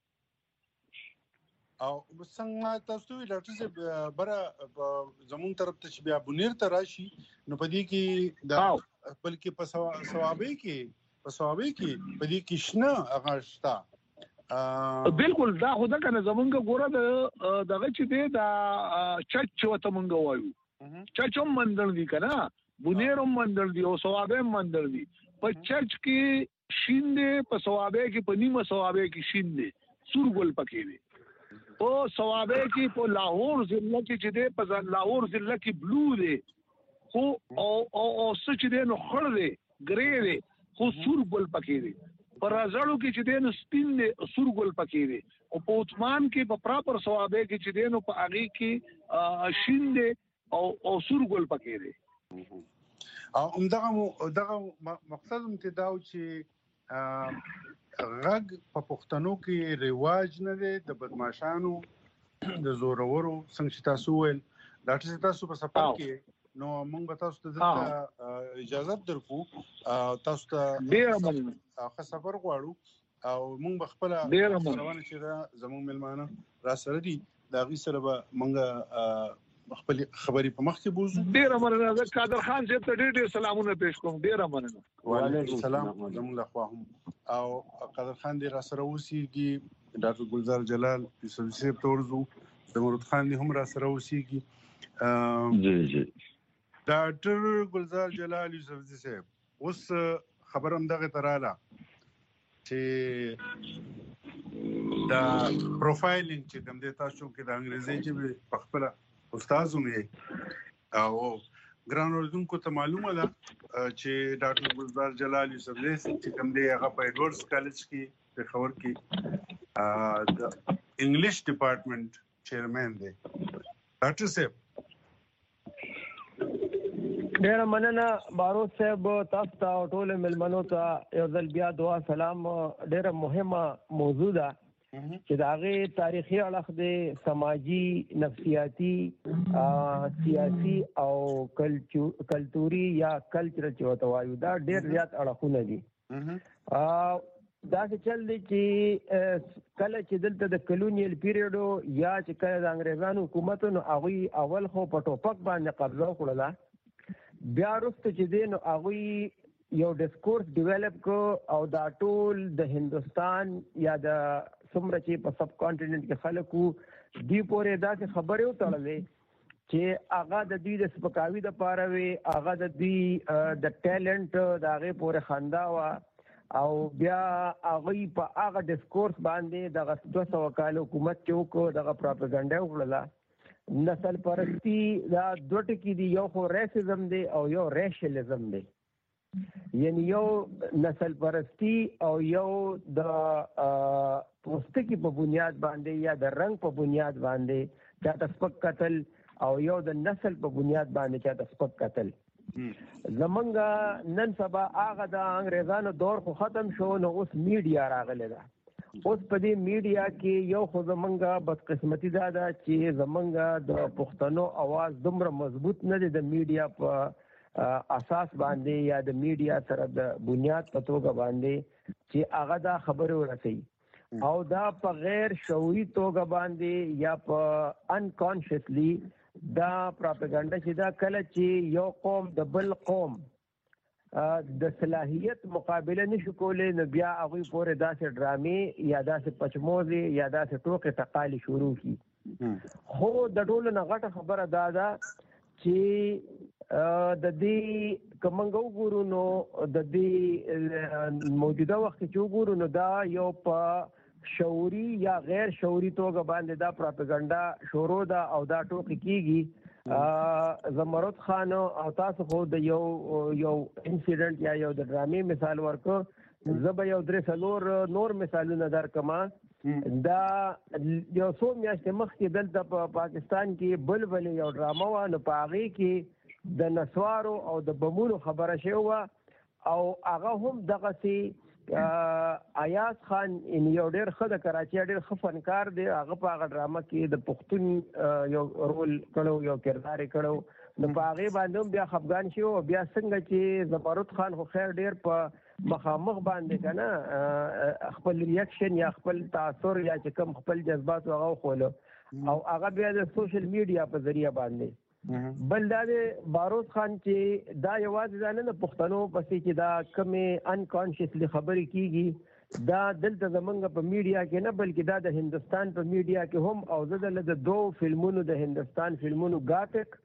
او څنګه تاسو وی ډاکټر صاحب بره زمون طرف ته بیا بنیر ته راشي نو پدې کې دا بلکې په ثوابي کې په ثوابي کې پدې کې شنه اغاشتا بالکل دا خدا کنه زمونږ ګوره د دغه چې دی دا چچ وته مونږ وایو چچوم مندل دي کنه بنیر هم مندل دي او ثوابه هم مندل دي. په چرچ کې شین دی، په ثوابه کې په نیمه ثوابه کې شین دی، سور ګل پکې دی. او ثوابه کې په لاهور ضلع کې چې دی په لاهور ضلع کې بلو دی، خو او او او سچ دی نو خړ دی، ګری دی، خو سور ګل پکې دی. پر ازړو کې چې دی نو سپین دی، سور ګل پکې دی. او په عثمان کې په پراپر ثوابه کې چې دی نو په هغه کې شین دی او او سور ګل پکې دی. او همدغه دغه مقصد امتداو چې غږ په پښتنو کې رواج نه دی د بدمعشانو د زورورو څنګه چې تاسو ویل دا چې تاسو په سفر کې نو موږ به تاسو ته دلته اجازه درکو تاسو ته ډیر مننه خو سفر غواړو او موږ به خپل روانه چې دا زموږ ملمانه را سره دي دا غي سره به موږ خپل خبري په مخ کې بوزو. ډیر مننه د قادر خان صاحب ته ډیر ډیر سلامونه پېښ کوم. ډیر مننه. وعلیکم السلام زموږ له خوا هم او قادر خان دې را سره اوسېږي، ډاکټر ګلزار جلال یوسف صاحب تورزو زمرد خان دې هم را سره اوسېږي. جی جی ډاکټر گلزار جلال یوسف صاحب اوس خبر هم دغه تراله چې دا پروفایلینګ چې کوم د تاسو کې د انګریزي چې په خپل استادوم یې او ګران اوردونکو ته معلومه ده چې ډاکټر گلزار جلال یوسف صاحب چې کوم دی هغه په ایډورډز کالج کې په خبر کې د انګلیش ډپارټمنټ چیرمن دی. ډاکټر صاحب ډیر مننه باروت صاحب، تاسو ته ټول ملمنو ته یو ځل بیا دعا سلام. ډیره مهمه موضوع ده چې د هغې تاریخي اړخ دی، سماجي، نفسیاتي، سیاسي او کلتوري یا کلچر چې ورته وایو، دا ډیر زیات اړخونه دي. داسې چل دی چې کله چې دلته د کلونیل پیریډو یا چې کله د انګریزانو حکومت نو هغوی اول خو په ټوپک باندې قبضه وکړله، بیا وروسته چې دی نو هغوی یو ډسکورس ډیولپ کو او دا ټول د هندوستان یا د څومره چې په سب کانټیننټ کې خلک وو دوی پورې داسې خبرې وتړلې چې هغه د دوی د سپکاوي دپاره وې، هغه د دوی د ټیلنټ د هغې پورې خندا وه او بیا هغوی په هغه ډسکورس باندې دغه دوه سوه کال حکومت چې وکړو دغه پراپګنډه یې وکړله. نسل پرستی دا دوه ټکي دي، یو خو ریسزم دی او یو ریشلزم دی. یعنی یو نسل پرستی او یو د پوستکي په بنیاد باندې یا د رنګ په بنیاد باندې چاته سپک قتل او یو د نسل په بنیاد باندې چاته سپک قتل. زمونږ نن سبا هغه د انګریزانو دور خو ختم شو، نو اوس میډیا راغلی ده. اوس په دې میډیا کې یو خو زمونږ بدقسمتي دا ده چې زمونږ د پښتنو اواز دومره مضبوط نه دی د میډیا په اساس باندې یا د میډیا سره د بنیاد په توګه باندې چې هغه دا خبرې ورسوي او دا په غیر شعوري توګه باندې یا په انکانشسلی دا پراپګاندا چې دا کله چې یو قوم د بل قوم د صلاحیت مقابله نشو کولی، نو بیا هغوی پورې داسې ډرامې یا داسې پچموزې یا داسې ټوکې ټقالې شروع کړي. خو د ټولو نه غټه خبره دا ده چې د دې که موږ وګورو نو د دې موجوده وخت کې چې وګورو نو دا یو په شعوري یا غیر شعوري توګه باندې دا پراپګنډا شروع ده او دا ټوکې کېږي. زمرد خان او تاسو خو د یو یو انسیډنټ یا یو د ډرامې مثال ورکو، زه به یو درې څلور نور مثالونه درکما. دا یو څو میاشتې مخکې دلته په پاکستان کې بلبل یو ډرامه وه، نو په هغې کې د نسوارو او د بمونو خبره شوې وه او هغه هم دغسې ایاز خان یو ډېر ښه د کراچۍ ډېر ښه فنکار دی، هغه په هغه ډرامه کې د پښتون یو رول کړو، یو کردار یې کړو، نو په هغې باندې هم بیا خفګان شي. او بیا څنګه چې زبرد خان خو خیر ډېر په مخامخ باندې که نه خپل ریاکشن یا خپل تاثر یا چې کوم خپل جذبات هغه وښولو او هغه بیا د سوشل میډیا په ذریعه باندې. بل دا د باروت خان چې دا یوازې دا نه د پښتنو پسې چې دا کمې انکانشسلی خبرې کېږي، دا دلته زمونږ په میډیا کې نه بلکې دا د هندوستان په میډیا کې هم. او زه دله د دوو فلمونو د هندوستان فلمونو ګاټک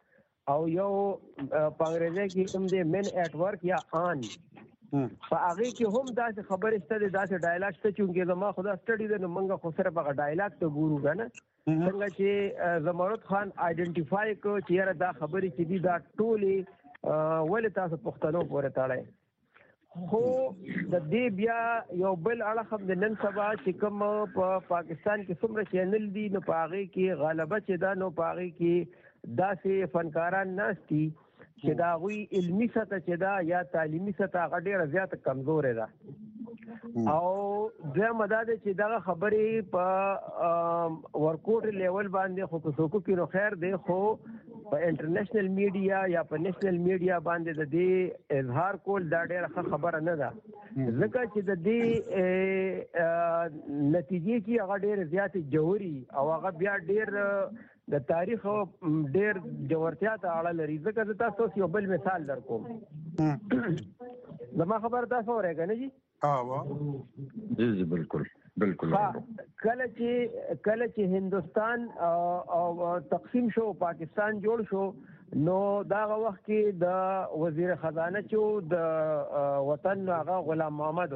او یو په انګریزي کې کوم دی men at work یا on په هغه کې هم دا خبره ستاسو داسې ډایلاګ ته چونګې زما خدا سټډي ده نو موږ خو سره په ډایلاګ ته ګورو کنه څنګه چې زمرد خان آئیډنټیفای کو چې یاره دا خبرې چې دي دا ټولې ولې تاسو پښتنو پورې تړئ خو د دې بیا یو بل اړخ هم د نن سبا چې کوم په پاکستان کې څومره چینل دي نو په هغه کې غالبه چې دا نو په هغه کې داسې فنکاران ناشتي چې دا غوي علمي سطح چې دا یا تعلیمي سطح هغه ډیره زیاته کمزورې ده او د مدد چې دا خبرې په ورکوټ لیول باندې خو کو څوک کینو خیر دی خو په انټرنیشنل میډیا یا په نېشنل میډیا باندې د دې اظهار کول دا ډیره خبره نه ده ځکه چې د دې نتیجې کې هغه ډیره زیاتې جوړي او هغه بیا ډیر د تاریخ ډیر جوړتیا ته اړه لري ځکه زه تاسو یو بل مثال درکوم زما خبر تاسو اورئ کنه جی ها وا جی جی بالکل بالکل کله چې کله چې هندستان او تقسیم شو پاکستان جوړ شو نو دا وخت کې د وزیر خزانه چې د وطن هغه غلام محمد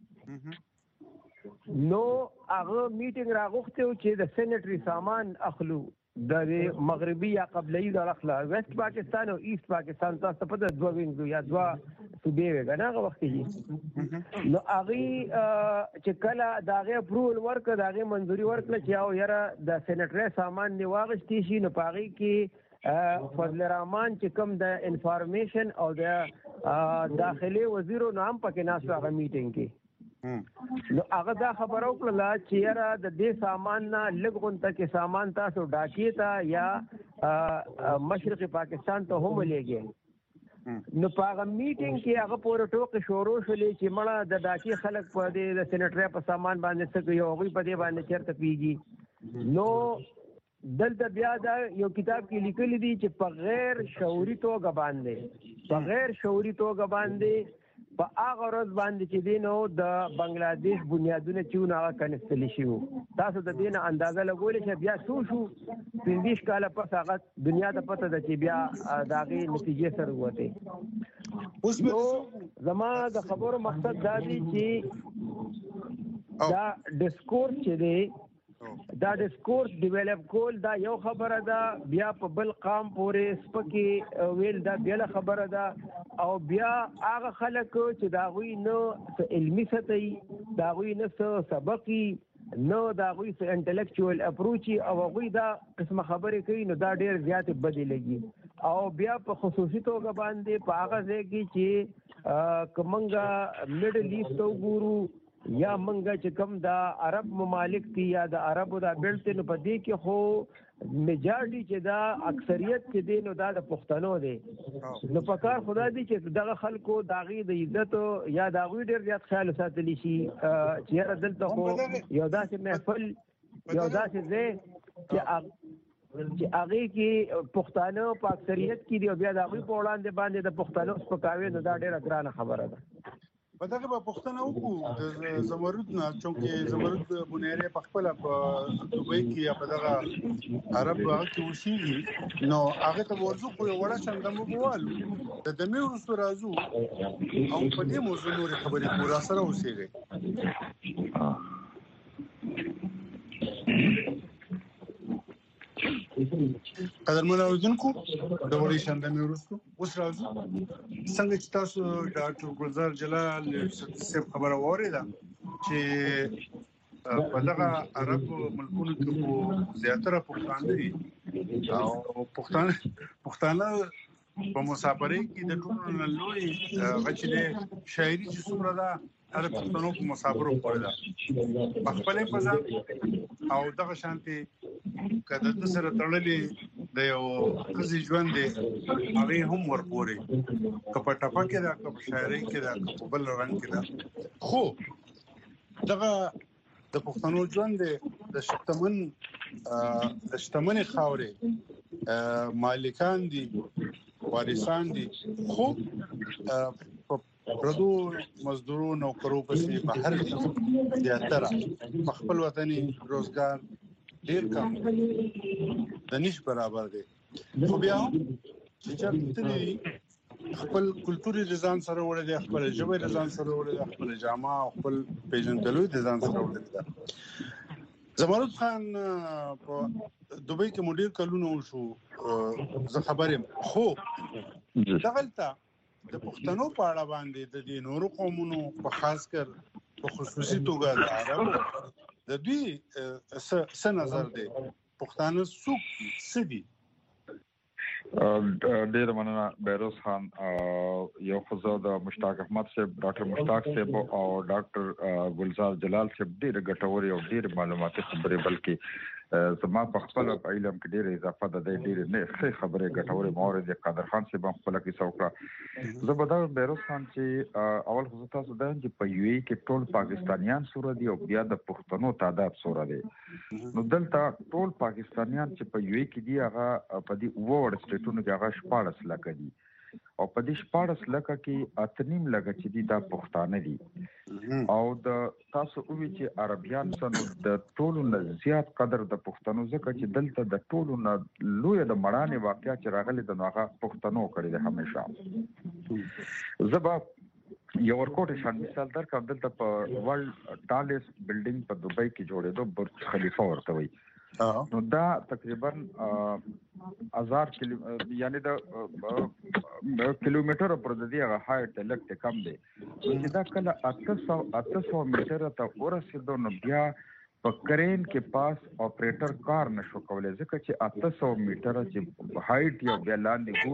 نو هغه میټینګ راغوښته چې د سېنیټري سامان اخلو د مغربي یا قبلي د اخلا ویسٹ پاکستان او ایست پاکستان تاسو په د دوه وینګو یا دوه صوبې وګڼه هغه وخت کې نو هغه چې کله داغه اپروول ورکړه داغه منځوري ورکړه چې او یاره د سېنیټري سامان نیواغشتي شي نو پاغي کې فضل الرحمن چې کوم د انفارمیشن او د داخلي وزیر نام پکې ناسو هغه میټینګ کې نو هغه دا خبرو کړله چې یاره د دې سامان نه لږ غونته کې سامان تاسو ډاکې ته یا مشرقي پاکستان ته هم ولېږئ نو په هغه میټینګ کې هغه پورې ټوکې شروع شولې چې مړه د ډاکې خلک په دې د سېنیټري په سامان باندې څه کوي هغوی په دې باندې چېرته پیږي نو دلته بیا دا یو کتاب کې لیکلي دي چې په غیر شعوري توګه باندې په غیر شعوري توګه باندې په هغه ورځ باندې چې دی نو د بنگلاديش بنیادونه چې هغه کنستلی شي تاسو د دې نه اندازه لګولې چې بیا څو شو پنځه کاله پس هغه دنیا ته پته ده چې بیا د هغې نتیجې سره وته اوس زما د خبرو مقصد دا دی چې دا ډسکورس چې دی دا ډسکورس ډیولپ کول دا یو خبره ده بیا په بل قام پورې سپکې ویل دا بل خبره ده او بیا هغه خلک چې دا غوي نه علمي سطحي دا غوي نه سبقي نو دا غوي انټلیکچوال اپروچ او غوي دا قسمه خبرې کوي نو دا ډیر زیات بدی لګي او بیا په خصوصي توګه باندې په هغه ځای کې چې کومنګا میډل ایست وګورو یا منګه چې کوم دا عرب ممالک دي یا د عربو دا بیلټ نو په دې کې خو میجارټي چې دا اکثریت کې دي نو دا د پښتنو دي نو په کار خدا دي چې دغه خلکو داغي د عزت یا داغوی ډیر زیات خیال ساتلی شي چې دلته خو یو داسې محفل یو داسې ځای چې چې هغه کې پښتانه په اکثریت کې دی بیا داغوی په وړاندې باندې د پښتنو سپکاوي نو دا ډیره ګرانه خبره ده په دغه په پښتنه وکړو د زمرد نه چونکې زمرد بنیری په خپل په دوبۍ کې یا په دغه عرب هغه کې وشي نو هغه ته ورزو خو یو وړه څنګه مو بوالو د دمه ورسره راځو او په دې موضوع نور خبرې پورا سره اوسېږي قدرمن اوریدونکو د وړي شاندامي ورستو اوس راځو څنګه چې تاسو ډاکټر ګلزار جلال صاحب خبره وریده چې په دغه عرب ملکونو کې زیاتره پښتانه دي او پښتانه پښتانه په مسافرۍ کې د ټولو لوی غچلې شاعري چې څومره ده هر پښتنو په مسافرو پورې ده په خپلې فضا او دغه شانتي کله د سره تړلې د یو خزي ژوند دی هغه هم ورپوري کپا ټپا کې دا کپ شاعري کې دا په بل رنگ کې دا خو دغه د پښتنو ژوند د شتمن د شتمن خاورې مالکان دي وارثان دي خو پردو مزدورو نوکرو پسې بهر دي زیاتره خپل وطني روزګار ډیر کم د نش برابر دی خو بیا چې چرته خپل کلتوري ځان سره وړي دي، خپل ژبه ځان سره وړي دي، خپل جامه خپل پیژندګلوي ځان سره وړي دي. زمرد خان په دوبۍ کې مدیر کلونه وشو، زه خبرم خو دغلته د پښتنو په اړه باندې د دې نورو قومونو په خاص کر په خصوصي توګه د عربو د دوی څه نظر دی، پښتانه څوک څه دي؟ ډیر مننه بیروز خان. یو خزو د مشتاق احمد صاحب، ډاکټر مشتاق صاحب او ډاکټر ګلزار جلال صاحب ډیر ګټوري او ډیر معلوماتي خبرې، بلکې زما په خپل علم کې ډیر اضافه ده، ډیر نه ښه خبرې ګټوري مورد قادر خان صاحب هم خپل کې څوکړه. زه به دا بیروز خان چې اول خو تاسو دا چې په یو ای کې ټول پاکستانیان سور دي او بیا د پښتنو تعداد سور دي، نو دلته ټول پاکستانیان چې په یو ای کې دي هغه په دې وړ سټیټونو کې هغه شپاړس لکه دي او په دې شپاړس لکه کې اتنیم لکه چې دي دا پښتانه دي او د تاسو وی چې عربیان سره د ټولو نه زیات قدر د پښتنو ځکه چې دلته د ټولو نه لوی د مړانې واقعیا چې راغلي د هغه پښتنو کړی دی همیشه. زبا یو ورکوټ شان مثال درکړم، دلته په ورلد ټالس بلډینګ په دوبۍ کې جوړېدو برج خلیفه ورته وي، نو دا تقریبا هزار کیلو یعنی د کیلومتر پر د دې هغه هایټ لکه کم دی، چې دا کله اته سو میټر ته ورسېدو نو بیا په کرین کې پاس اپریټر کار نشو کولای ځکه چې اته سو میټر چې هایټ یو بیا لاندې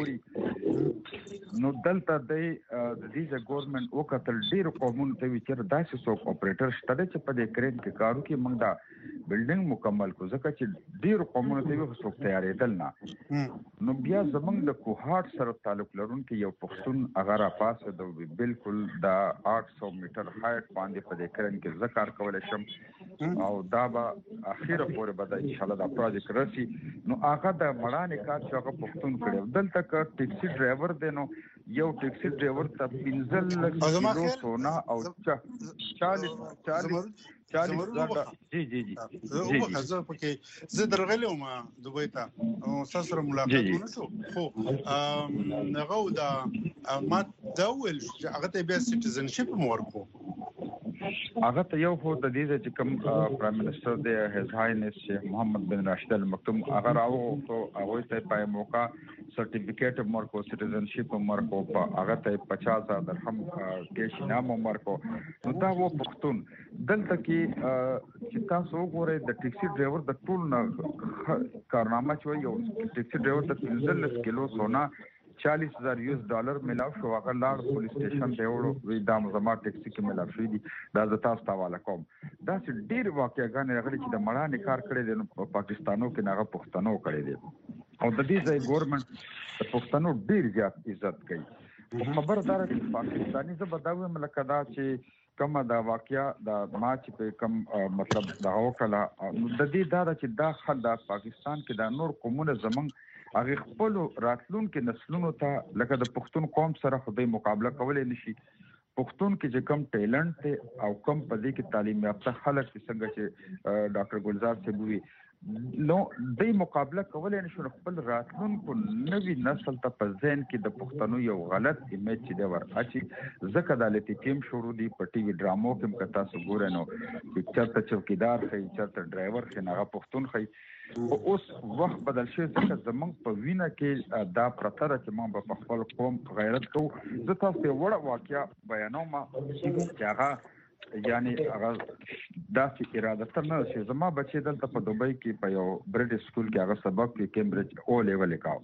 ګوري. نو دلته د دې ګورنمنت وکتل ډیر قومونو ته ویچر داسې څوک اپریټر شته چې په دې کرین کې کارو کې موږ دا بلډینګ مکمل کو ځکه چې ډیر قومونو ته یو څوک تیارېدل نه. نو بیا زمونږ د کوهاټ سره تعلق لرونکي یو پښتون هغه را پاسه د بالکل دا اټ سو میټر هایټ باندې په دې کرین کې ذکر کولای شم او دا به اخیره پورې به د ان شاء الله دا پروجیکټ راشي. نو هغه د مړانې کار چې هغه پښتون کړی، دلته که ټیکسي ډرایور دی نو یو ټیکسي ډرایور ته پنځه لک کیلو سونا او چالیس چالیس چالیس زره جی جی جی زه خزر پکې زه درغلی وم دوبۍ ته او سره ملاقات ونشو، خو هغه دا ما دا ویل چې هغه ته بیا سټیزنشپ ورکو، هغه ته یو خو د دې چې کوم پرایم منسٹر دی هیز هاینس شیخ محمد بن راشد ال مکتوم هغه راوغوښتو، هغه ته پای موقع سرټیفیکیټ مرکو سټیزنشپ مرکو په هغه ته پچاس هزار درهم کیش انعام مرکو. نو دا و پښتون دلته کې چې تاسو وګورئ د ټیکسي ډرایور د ټول نه کارنامه چې یو ټیکسي ډرایور د پنځلس کیلو سونا چالیس هزار یو اس ډالر ملاو شو، هغه لاړ پولیس سټیشن ته وړو وی دا زما ټیکسي کې ملاو شوی دي، دا د تاسو حواله کوم. دا چې ډیر واقعګان راغلي چې د مړانې کار کړی دی نو په پاکستانو کې هغه پښتنو کړی دی او د دې ځای ګورنمنت د پښتنو ډیر زیات عزت کوي. خبردار چې پاکستاني زه به دا وایم لکه دا چې کومه دا واقعیا د ما چې په کوم مطلب دا وکړه نو د دې دا چې دا خل د پاکستان کې د نور قومونو زمنګ هغه خپل راتلونکو نسلونو ته لکه د پښتون قوم سره خدای مقابله کولای نشي. پښتون کې چې کم ټیلنټ ته او کم پدې کې تعلیم یافته خلک څنګه چې ډاکټر ګلزار صاحب وی نو د مقابله کولای نشو، خپل راتلونکو نوی نسل ته په ذهن کې د پښتنو یو غلط ایمیج چې دی وراچي ځکه د لټیم شروع دی په ټي وي ډرامو کې کتا سو ګورئ نو چې چرته چوکیدار خي چرته ډرایور خي نه پښتون خي. اوس وخت بدل شي ځکه زمونږ په وینه کې دا پرتره چې موږ په خپل قوم غیرت کوو. زه تاسو ته وړه واقعیا بیانوم چې هغه یعنی هغه داسې اراده تر نه شي. زما بچی دلته په دوبۍ کې په یو برټش سکول کې هغه سبق کې کیمبرج او لیول کاو.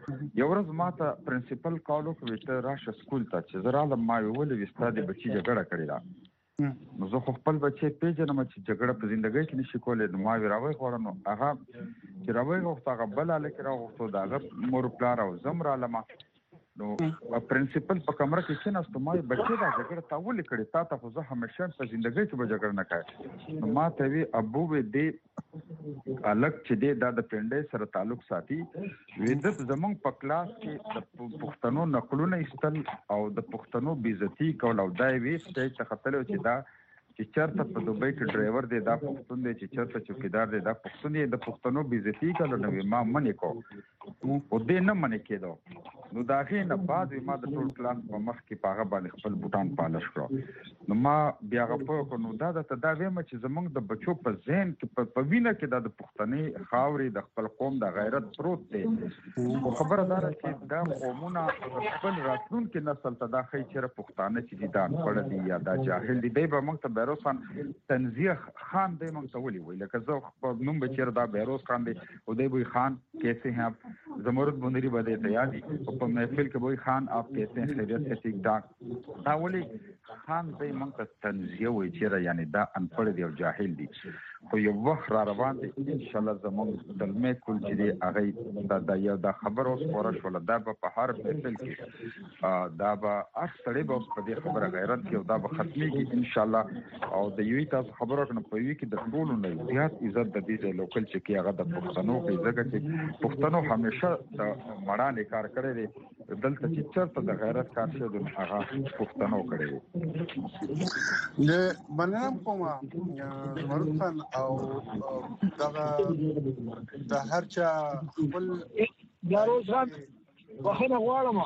یو ورځ ما ته پرنسپل کالو کوي ته راشه سکول ته چې زه رالم، ما ویل وستاد بچی جګړه کړې ده نو زه خپل بچی پیژنم چې جګړه په ژوندۍ کې نشي کولای. نو ما ویراوي غواړم نو هغه چې راوي غوښته هغه بل الکه راغوښته داغه مور پلار او زم را لمه نو پرنسپل په کمره کې چې ناست ما بچی دا جګړه تاول کړي تا ته خو زه همیشه په ژوندۍ کې به جګړه نه کوي. نو ما ته وی ابو وی دې الک چې دې دا د پنډې سره تعلق ساتي وې د زمونږ په کلاس کې د پښتنو نقلونه استل او د پښتنو بیزتی کول او دای وی چې ته خپل چې دا چې چرته په دوبۍ کې ډرایور دی دا پښتون دی چې چرته چوکیدار دی دا پښتون دی د پښتنو بیزتی کله نو ما منې کو او دې نه منې کېدو نو دا غي نه بعد ما د ټول کلاس په مخ کې پاغه باندې خپل بوتان پالش کړو نو ما بیا غوښتل کو نو دا د دا ویم چې زمونږ د بچو په ذهن کې په وینه کې د پښتني خاوري د خپل قوم د غیرت پروت دی او خبره ده چې دا قومونه خپل راتلونکي نسل ته دا خی چې پښتانه چې دي پړ دي یا دا جاهل دي دی به موږ ته بیروسان تنزیه خان دی موږ ته ولي وی لکه زه په نوم بچیر دا بیروس خان دی او دی وی خان کیسے ہیں آپ زمرد بندری بده ته یادي په محفل کې وی خان آپ کیسے ہیں خیریت سے ٹھیک ٹھاک دا ولي خان دی موږ ته تنزیه وی چې یعنی دا انپړ دی او جاهل دي خو یو وخت را روان دي ان شاء الله زموږ دلمه کول چې دی هغه دا د یو د خبر اوس پوره شول دا په هر محفل کې دا به اکثره به په دې خبره غیرت کې او دا به ختميږي ان شاء الله او د یوې تاسو خبرو کنه په یوې کې د ټولو نه زیات عزت د دې لوکل چې کې هغه د پښتنو کې ځکه چې پښتنو همیشه د مړانه کار کړی دی دلته چې چرته د غیرت کار شوی د هغه پښتنو کړی دی د مننم کومه مرخان او دا د هر چا خپل داروز خان بخنه غواړم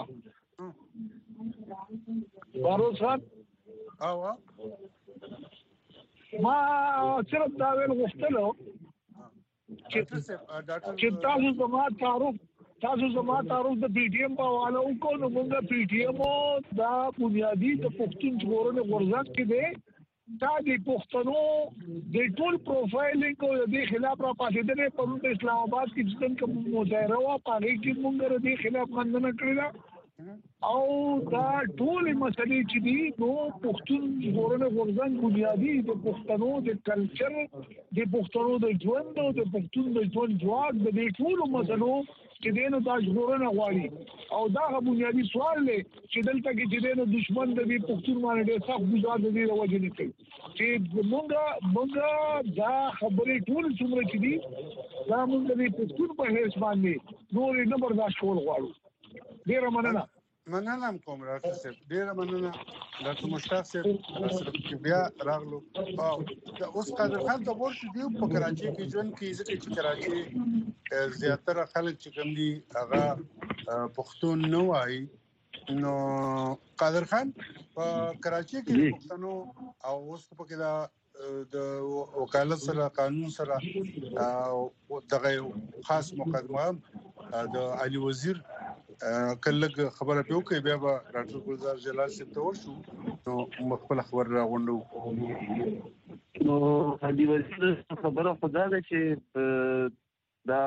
داروز خان او ما صرف دا ویل غوښتلو چې تاسو زما تعارف تاسو زما تعارف د پی ټی ایم په حواله وکړو نو موږ پی ټی ایم دا بنیادی د پښتون ژغورنې غورځنګ کې دی دا د پښتنو د ټول پروفایلینګ او د خلاف را پاتېدنې په اسلام آباد کې چې څنګه مظاهره وا پاره کې موږ د خلاف مننه کړې او دا ټول مسلې چې دي نو پښتون ژغورنې غورځنګ بنیادی د پښتنو د کلچر د پښتنو د ژوند او د پښتون د ژوند ځواک د دې ټول مسلو چې دینو دا ژغورنه غواړي او دا بنیادی سوال دی چې دلته کې چې دینو دشمن د دې پښتون باندې ډېر سخت گزار د دې وجه نه کوي چې موږ موږ دا خبرې ټول څومره چې دي دا موږ د پښتون په هیڅ باندې نور نه برداشت کول غواړو ډېر مننه مننه کوم راځه ډېر مننه ډاکټر مشتاق صاحب بیا راغلو او اوس قادر خان ته ورته دی په کراچي کې ژوند کې ځکه چې کراچي زیاتره خلک چې کوم دي هغه پښتون نه وایي نو قادر خان په کراچي کې پښتنو او اوس په کې دا د وکالت سره قانون سره او دغه خاص مقدمه د علي وزیر کله خبره پیو کوي بیا به ډاکټر ګلزار جلال صاحب ته ورشو نو مخبل خبر راغونډو نو علي وزیر خبره خدا ده چې دا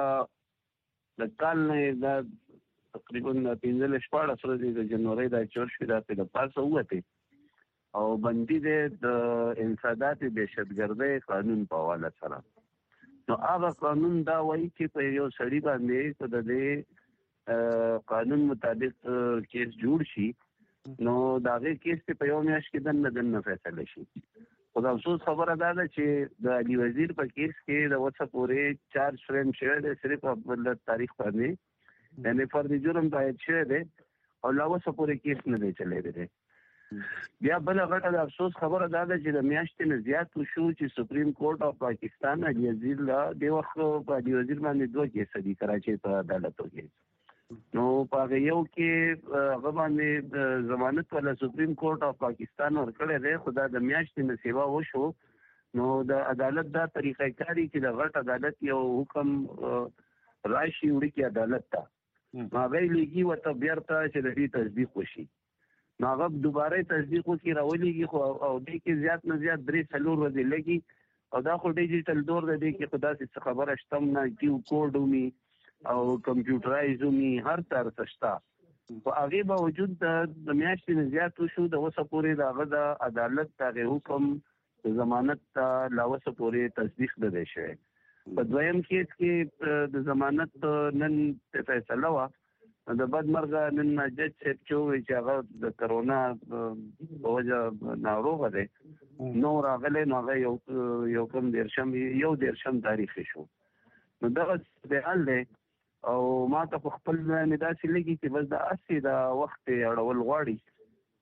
د کال نه دا تقریبا پنځه شپږ سره د جنوري د چور شو دا په پاسه وته او بندي د انسداد دهشتګردۍ قانون په حواله سره نو هغه قانون دا وایي چې په یو سړي باندې په دې قانون مطابق کیس جوړ شي نو داغه کیس په یو میاشت کې دنه دنه فیصله شي خو دا افسوس خبره ده چې د علي وزیر په کیس کې د وڅ پورې چار فریم شوی دی صرف په تاریخ باندې یعنی فرد جرم باید شوی دی او لا وڅ پورې کیس نه دی چلے دی بیا بل غټه د افسوس خبره ده چې د میاشتې نه زیات شو چې سپریم کورټ اف پاکستان علي وزیر لا د وخت په علي وزیر باندې دوه کیس دي کراچي په عدالت کې نو په یو کې هغه باندې ضمانت ولا سپریم کورټ اف پاکستان ورکړی دی خو دا د میاشتې نه سیوا وشو نو د عدالت دا طریقه کاری چې د غټ عدالت یو حکم راشي وړي کې عدالت ته هغه لګي وته بیرته چې د دې تصدیق وشي نو هغه دوباره تصدیق وکړي راولېږي خو او دې کې زیات نه زیات درې څلور ورځې لګي او دا خو ډیجیټل دور دی کې خدا څه خبره شتم نه کیو کوډ ومي او کمپیوټرایز ومي هر تر تشتا په هغه باوجود د میاشتې نه زیات شو د وسه پورې د هغه د عدالت د حکم ضمانت لا وسه پورې تصدیق نه شوی په دویم کیس کې د ضمانت نن فیصله وا د بدمرغه نن جج صاحب چې هغه د کرونا په وجه ناروغ دی نو راغله نو هغه یو یو کوم درشم یو درشم تاریخ شو نو دا د حل دی او ما ته خپل نه داسې لګي چې بس د اسی دا وخت اړول غواړي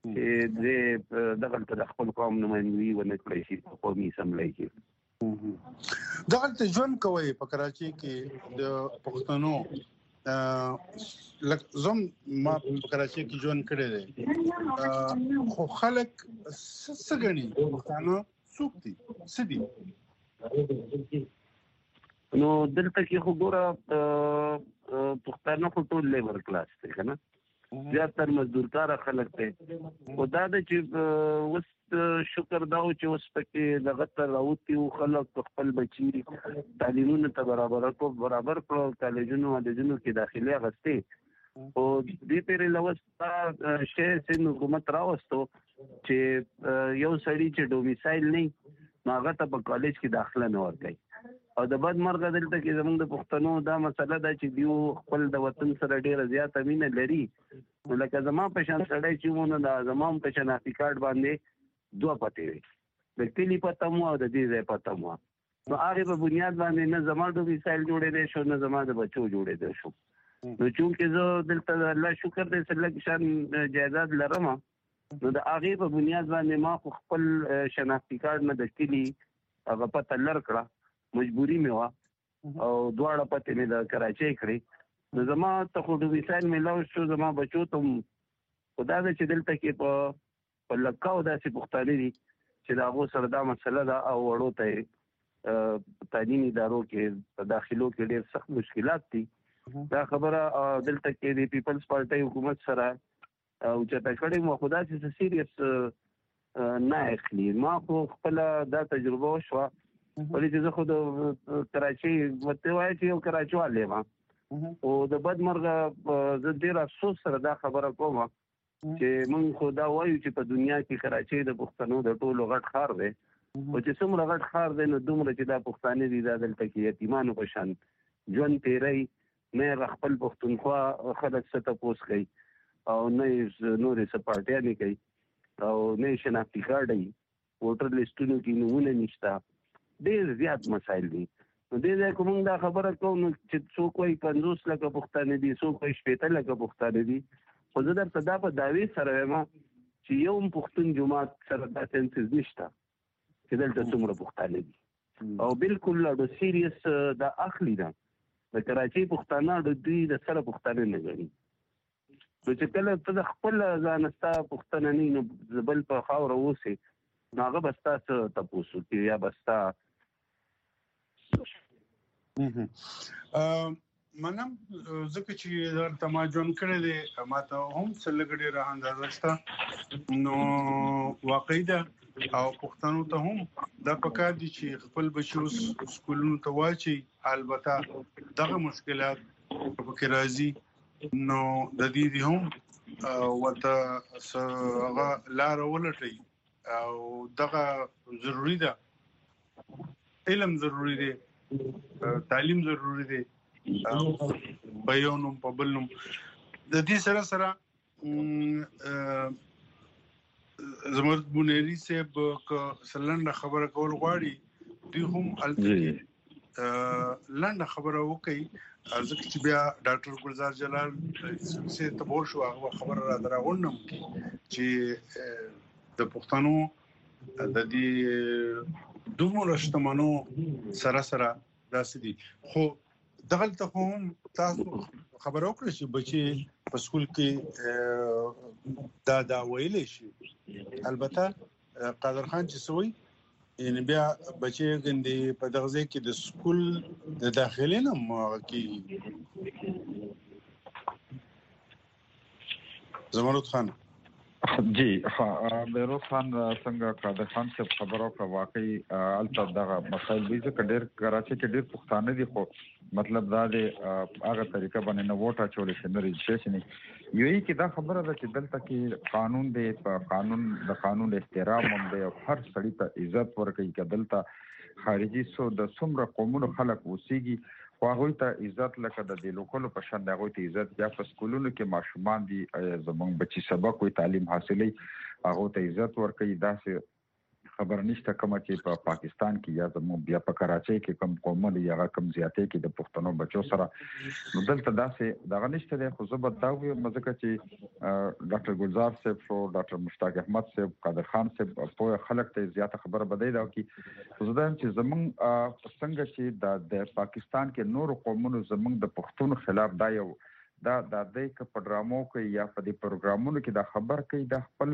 چې د دغه د خپل قوم نمائندګي ونه کړی شي په قومي اسمبلی کې. دغه ته ژوند کوي په کراچي کې د پښتنو لکه زم ما په کراچي کې ژوند کړی دی خو خلک څه غني پښتانه څوک دي څه دي نو دلته کې خو ګوره پښتانه خو ټول لیبر کلاس دی کنه زیاتره مزدور کار خلک دي او دا د چې وس شکر دا او چې اوس پکې دغه تر راوتی او خلک خپل بچي تعلیمونه ته برابر کو برابر کړو کالجونو ولجونو کې داخلي غستې او دې پیرې لوستا شې سین حکومت راوستو چې یو سړی چې ډومیسایل نه هغه ته په کالج کې داخله نه ورکړي او د بد مرګ دلته کې زموږ د پښتنو دا مسله ده چې دیو خپل د وطن سره ډیره زیاته مینه لري لکه زما په شان سړی چې مونږ د زمام په شناختی کارت باندې دوه پته وي د کلی پته مو او د دې ځای پته مو نو هغه په بنیاد باندې نه زما د وسایل جوړېدل شو نه زما د بچو جوړېدل شو نو چې زه دلته الله شکر دې سره شان جایداد لرم نو د هغه په بنیاد باندې ما خپل شناختی کارت نه د کلی هغه پته لر کړه مجبوری مې وا او دواړه پته مې د کراچۍ کړې نو زما ته خو د وسایل ملاو شو زما بچو ته خدا دې چې دلته کې په په لکاو داسې پښتانه دي چې دا غو سره دا مسله ده او وړو ته تعلیمي ادارو کې په داخلو کې ډېر سخت مشکلات دي دا خبره دلته کې د پیپلز پارټي حکومت سره او چې تا کړي مو خدا چې سیریس نه اخلي ما خو خپل دا تجربه وشوه ولې چې زه خو د کراچۍ وته وای چې یو کراچۍ والے ما او د بد مرګ زه ډېر افسوس سره دا خبره کوم چې موږ خو دا وایو چې په دنیا کې کراچۍ د پښتنو د ټولو غټ ښار دی او چې څومره غټ ښار دی نو دومره چې دا پښتانه دي دا دلته کې یتیمانو په شان ژوند تیری نه خپل پښتونخوا خلک څه تپوس کوي او نه نورې څه پارټیانې کوي او نه شناختی کارت یې ووټر لیسټونو کې نومونه نشته ډېر زیات مسایل دي نو دې ځای کوم دا خبره کوم چې څوک وایي پنځوس لکه پښتانه دي څوک وایي شپېته لکه پښتانه دي خو زه درته دا په دعوې سره وایم چې یو پښتون جماعت سره دا سنسز نشته چې دلته څومره پښتانه دي او بالکل ډېر سیریس دا اخلي ده د کراچۍ پښتانه د دوی د سره پښتانه نه ګڼي نو چې کله ته د خپل ځان ستا پښتانه نه نو بل په خاوره اوسې نو هغه به ستا څه تپوس وکړي یا به ستا منم ځکه چې درته ما ژوند کړی دی ما ته هم څه لږ ډېره اندازه شته نو واقعي ده او پښتنو ته هم دا پکار دي چې خپل بچي اوس سکولونو ته واچي البته دغه مشکلات پکې راځي نو د دې دي هم ورته هغه لاره ولټي او دغه ضروری ده علم ضروری دی تعلیم ضروری دی په یو نوم په بل نوم د دې سره سره زموږ بونیری صاحب سلنده خبره کول غواړي دوی هم الته لنډه خبره وکړي ځکه چې بیا ډاکټر ګلزار جلال سي تبور شو هغه خبره را دراغونم چې د پښتنو د دې دومره شتمنو سره سره داسې دي خو دغه ته هم تاسو خبرو کړی چې بچي په سکول کې دا دا ویلې شي البته قادر خان چې سوی یعنی بیا بچي ګندې په دغه ځای کې د سکول د داخلي نه کې زمرد خان جی ها بیروز خان څنګه قادر خان څخه خبرو کا واقعي البته دغه مسایل به چې ډېر کراچي کې ډېر پښتانه دي خو مطلب دا دی هغه طریقه باندې نو ووټ اچول شي نه ريجستریشن یو کې دا خبره ده چې دلته کې قانون دی په قانون د قانون احترام هم دی او هر سړی ته عزت ورکړي کې دلته خارجي سو د څومره قومونو خلک وسیږي خو هغه ته عزت لکه د دې لوکلو په شان هغه ته عزت یا په سکولونو کې ماشومان دي زمونږ بچي سبق وي تعلیم حاصلې هغه ته عزت ورکړي دا خبر نشته کوم چې په پاکستان کې یا زموږ بیا په کراچۍ کې کوم قومونه یا کوم زیاتې کې د پښتنو بچو سره نو دلته داسې دغه نشته دی. خو زه به دا وایم مځکه چې ډاکټر ګلزار صاحب شو، ډاکټر مشتاق احمد صاحب، قادر خان صاحب په خلک ته زیاته خبره بدای دا کی خو زه دا چې زموږ څنګه چې د پاکستان کې نور قومونو زموږ د پښتون خلاف دا یو دا د دې ک په ډرامو کې یا په دې پروګرامونو کې دا خبر کوي د خپل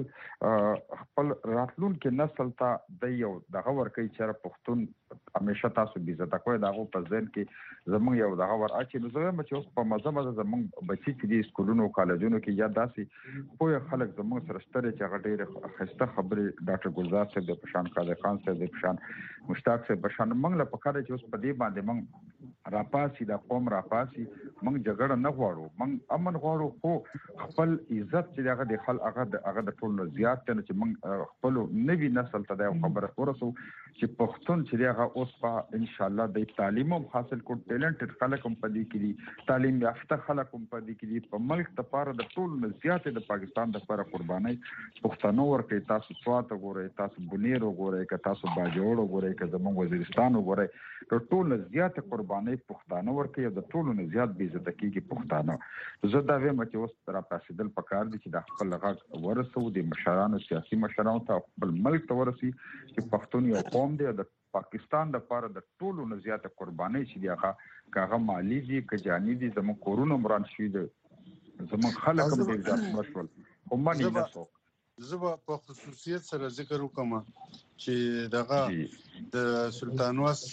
خپل راتلونکو نسل ته د یو دغه ور کوي چې پښتون همیشه تاسو بي عزت کوي دغه په ځین کې زموږ یو دغه ور اچي نو زموږ چې په مزه مزه زموږ بچي چې د سکولونو کالجونو کې یا داسې په خلک زموږ سره ستړي چې غډېر خسته خبرې ډاکټر ګلزار صاحب د پشان قادر خان صاحب د پشان مشتاق صاحب پشان موږ له پکاره چې اوس په دې باندې موږ راپاسي د قوم راپاسي موږ جګړه نه غواړو، موږ امن غواړو، خو خپل عزت چې هغه د خل هغه د هغه د ټولو زیات نه چې موږ خپل نوی نسل ته د خبره ورسو چې پښتون چې هغه اوس په ان شاء الله د تعلیم هم حاصل کړي، ټیلنټډ خلک هم پدې کړي، تعلیم یافته خلک هم پدې کړي، په ملک ته پاره د ټولو زیات د پاکستان د لپاره قرباني پښتنو ورکړي. تاسو سوات وګورئ، تاسو بنیر وګورئ، که تاسو باجوړ وګورئ، که زموږ وزیرستان وګورئ، د ټولو زیات قرباني پښتنو ورکړي، د ټولو نه زیات بي عزت کیږي پښتانه. زه دا وایم چې اوس تر پاسیدل پکار دي چې د خپل غږ ورسو د مشرانو سیاسي مشرانو ته خپل ملک ته ورسي چې پښتون یو قوم دی د پاکستان د لپاره د ټولو نه زیات قرباني چې دی هغه کاغه مالی دي که جاني دي زموږ کورونه مران شي دي زموږ خلک هم د ځان مشول هم نه نسو. زه په خصوصیت سره ذکر وکم چې دغه د سلطانوس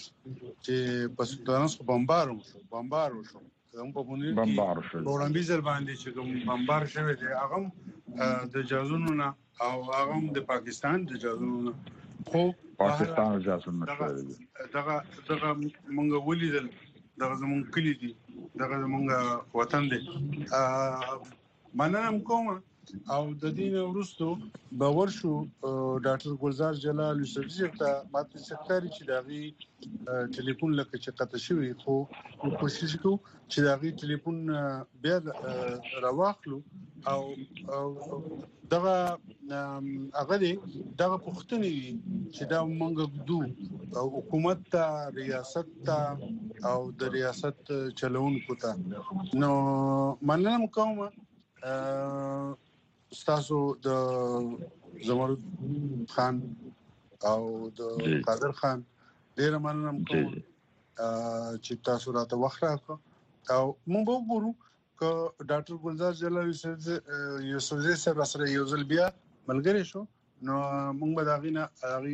چې په سلطانوس بمبار وشو بمبار وشو هم په بونیر کې وړاندې ځل باندې چې کوم بمبار شوی دی هغه د جازونو نه او هغه د پاکستان د جازونو نه خو پاکستان جازونو شوی دی. دغه دغه مونږ ولیدل دغه زمونږ کلی دی دغه زمونږ وطن دی. مننه کوم او د دین ورستو باور شو ډاکټر ګلزار جلال یوسفزي ته ماته سکرټری چې داغي ټلیفون لکه چې قطع شوی خو کوشش کو چې داغي ټلیفون بیا راواخلو او دغه هغه دی دغه پښتني چې دا مونږ دو حکومت ته ریاست ته او د ریاست چلونکو ته نو مننه کوم تاسو د زمرد خان او د قادر خان ډیر مننه کوم چې تاسو راته وخت راکړ او موږ وګورو ک ډاکټر ګلزار جلال یوسفزي سره سره یو ځل بیا ملګری شو نو موږ به دا غینه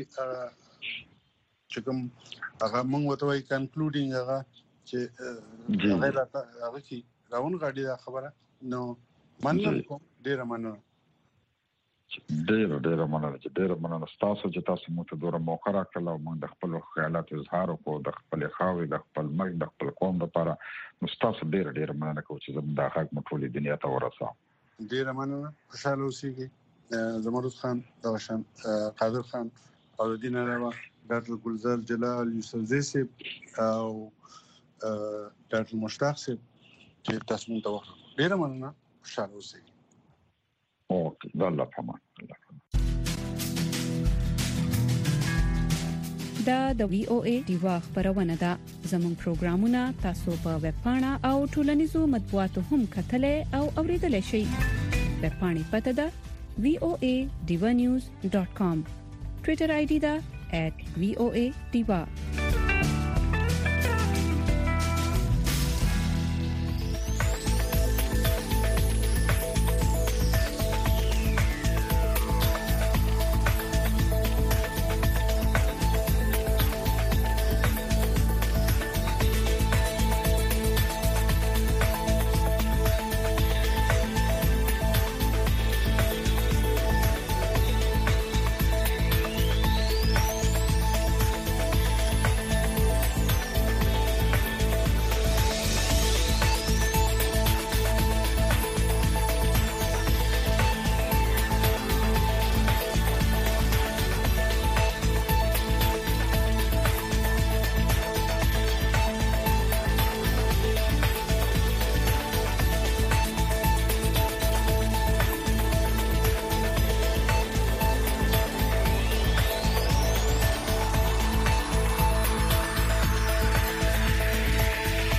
چې کوم هغه موږ وته وای کنکلودینګ هغه چې هغه راته هغه کی راون غاډي دا خبره نو مننه کوم ډیر مننه ډیر ډیر مننه چې ډیر مننه تاسو چې تاسو مو ته دوره موقع راکړه او موږ د خپل خیالات اظهار وکړو د خپل خاوي د خپل ملک د خپل قوم لپاره نو تاسو ډیر ډیر مننه کوم چې زموږ د حق مټولې دنیا ته ورساو. ډیر مننه خوشاله اوسئ. زمرد خان داشان قادر خان او د دین علاوه ډاکټر ګلزار جلال یوسفزي صاحب او ډاکټر مشتاق صاحب چې تاسو مونږ ته وخت ډیر مننه خوشاله اوسئ. اوکې د الله په امان. دا د وی او ای دیوا خبرونه ده زموږ پروګرامونه تاسو په ویب پاڼه او ټولنیزو مطبوعاتو هم کتلې او اوریدلای شئ. ویب پاڼې پته ده وی او ای ډیوا نیوز ډاټ کام، ټوئیټر آی ډی ده ایټ وی او ای ډیوا.